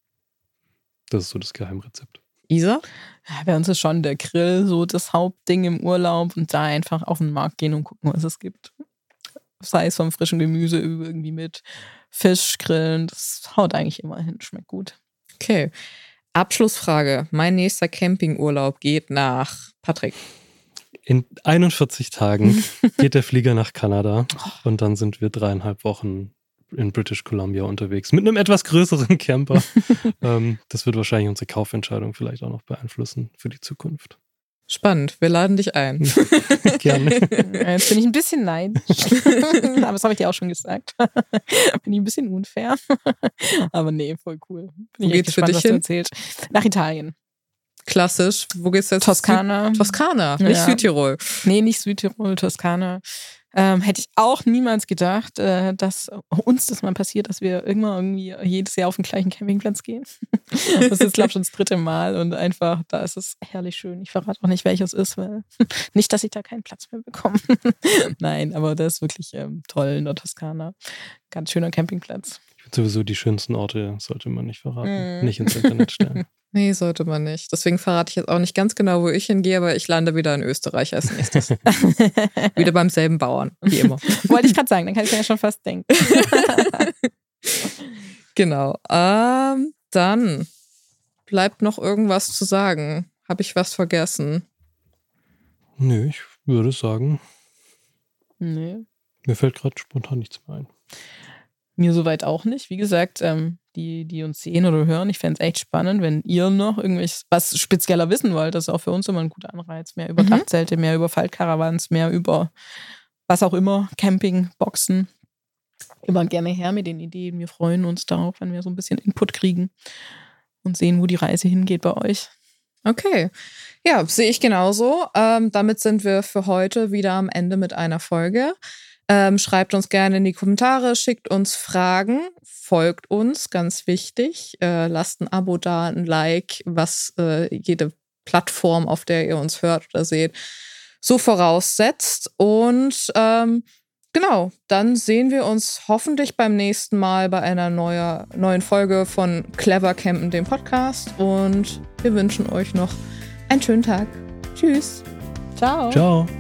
Das ist so das Geheimrezept. Isa? Ja, bei uns ist schon der Grill so das Hauptding im Urlaub und da einfach auf den Markt gehen und gucken, was es gibt. Sei es vom frischen Gemüse über irgendwie mit Fisch grillen, das haut eigentlich immer hin, schmeckt gut. Okay. Abschlussfrage. Mein nächster Campingurlaub geht nach Patrick. In einundvierzig Tagen geht der Flieger nach Kanada und dann sind wir dreieinhalb Wochen in British Columbia unterwegs. Mit einem etwas größeren Camper. ähm, das wird wahrscheinlich unsere Kaufentscheidung vielleicht auch noch beeinflussen für die Zukunft. Spannend. Wir laden dich ein. Gerne. Jetzt bin ich ein bisschen neidisch. Aber das habe ich dir auch schon gesagt. Bin ich ein bisschen unfair. Aber nee, voll cool. Bin Wo ich echt geht's für gespannt, dich was du hin? erzählst. Nach Italien. Klassisch. Wo geht's jetzt? Toskana. Süd- Toskana, nicht Ja. Südtirol. Nee, nicht Südtirol, Toskana. Ähm, hätte ich auch niemals gedacht, äh, dass uns das mal passiert, dass wir irgendwann irgendwie jedes Jahr auf den gleichen Campingplatz gehen. Das ist, glaube ich, schon das dritte Mal und einfach, da ist es herrlich schön. Ich verrate auch nicht, welches ist, weil nicht, dass ich da keinen Platz mehr bekomme. Nein, aber das ist wirklich ähm, toll in der Toskana. Ganz schöner Campingplatz. Ich finde sowieso, die schönsten Orte sollte man nicht verraten. Mm. Nicht ins Internet stellen. Nee, sollte man nicht. Deswegen verrate ich jetzt auch nicht ganz genau, wo ich hingehe, aber ich lande wieder in Österreich als nächstes. Wieder beim selben Bauern, wie immer. Wollte ich gerade sagen, dann kann ich mir ja schon fast denken. Genau. Ähm, dann bleibt noch irgendwas zu sagen. Habe ich was vergessen? Nö, ich würde sagen, Nee. mir fällt gerade spontan nichts mehr ein. Mir soweit auch nicht. Wie gesagt, ähm, die, die uns sehen oder hören, ich fände es echt spannend, wenn ihr noch irgendwas was spezieller wissen wollt. Das ist auch für uns immer ein guter Anreiz. Mehr über Mhm. Dachzelte, mehr über Faltkarawans, mehr über was auch immer, Camping, Boxen. Immer gerne her mit den Ideen. Wir freuen uns darauf, wenn wir so ein bisschen Input kriegen und sehen, wo die Reise hingeht bei euch. Okay. Ja, sehe ich genauso. Ähm, damit sind wir für heute wieder am Ende mit einer Folge. Ähm, schreibt uns gerne in die Kommentare, schickt uns Fragen, folgt uns, ganz wichtig. Äh, lasst ein Abo da, ein Like, was äh, jede Plattform, auf der ihr uns hört oder seht, so voraussetzt. Und ähm, genau, dann sehen wir uns hoffentlich beim nächsten Mal bei einer neuer, neuen Folge von Clever Campen, dem Podcast. Und wir wünschen euch noch einen schönen Tag. Tschüss. Ciao. Ciao.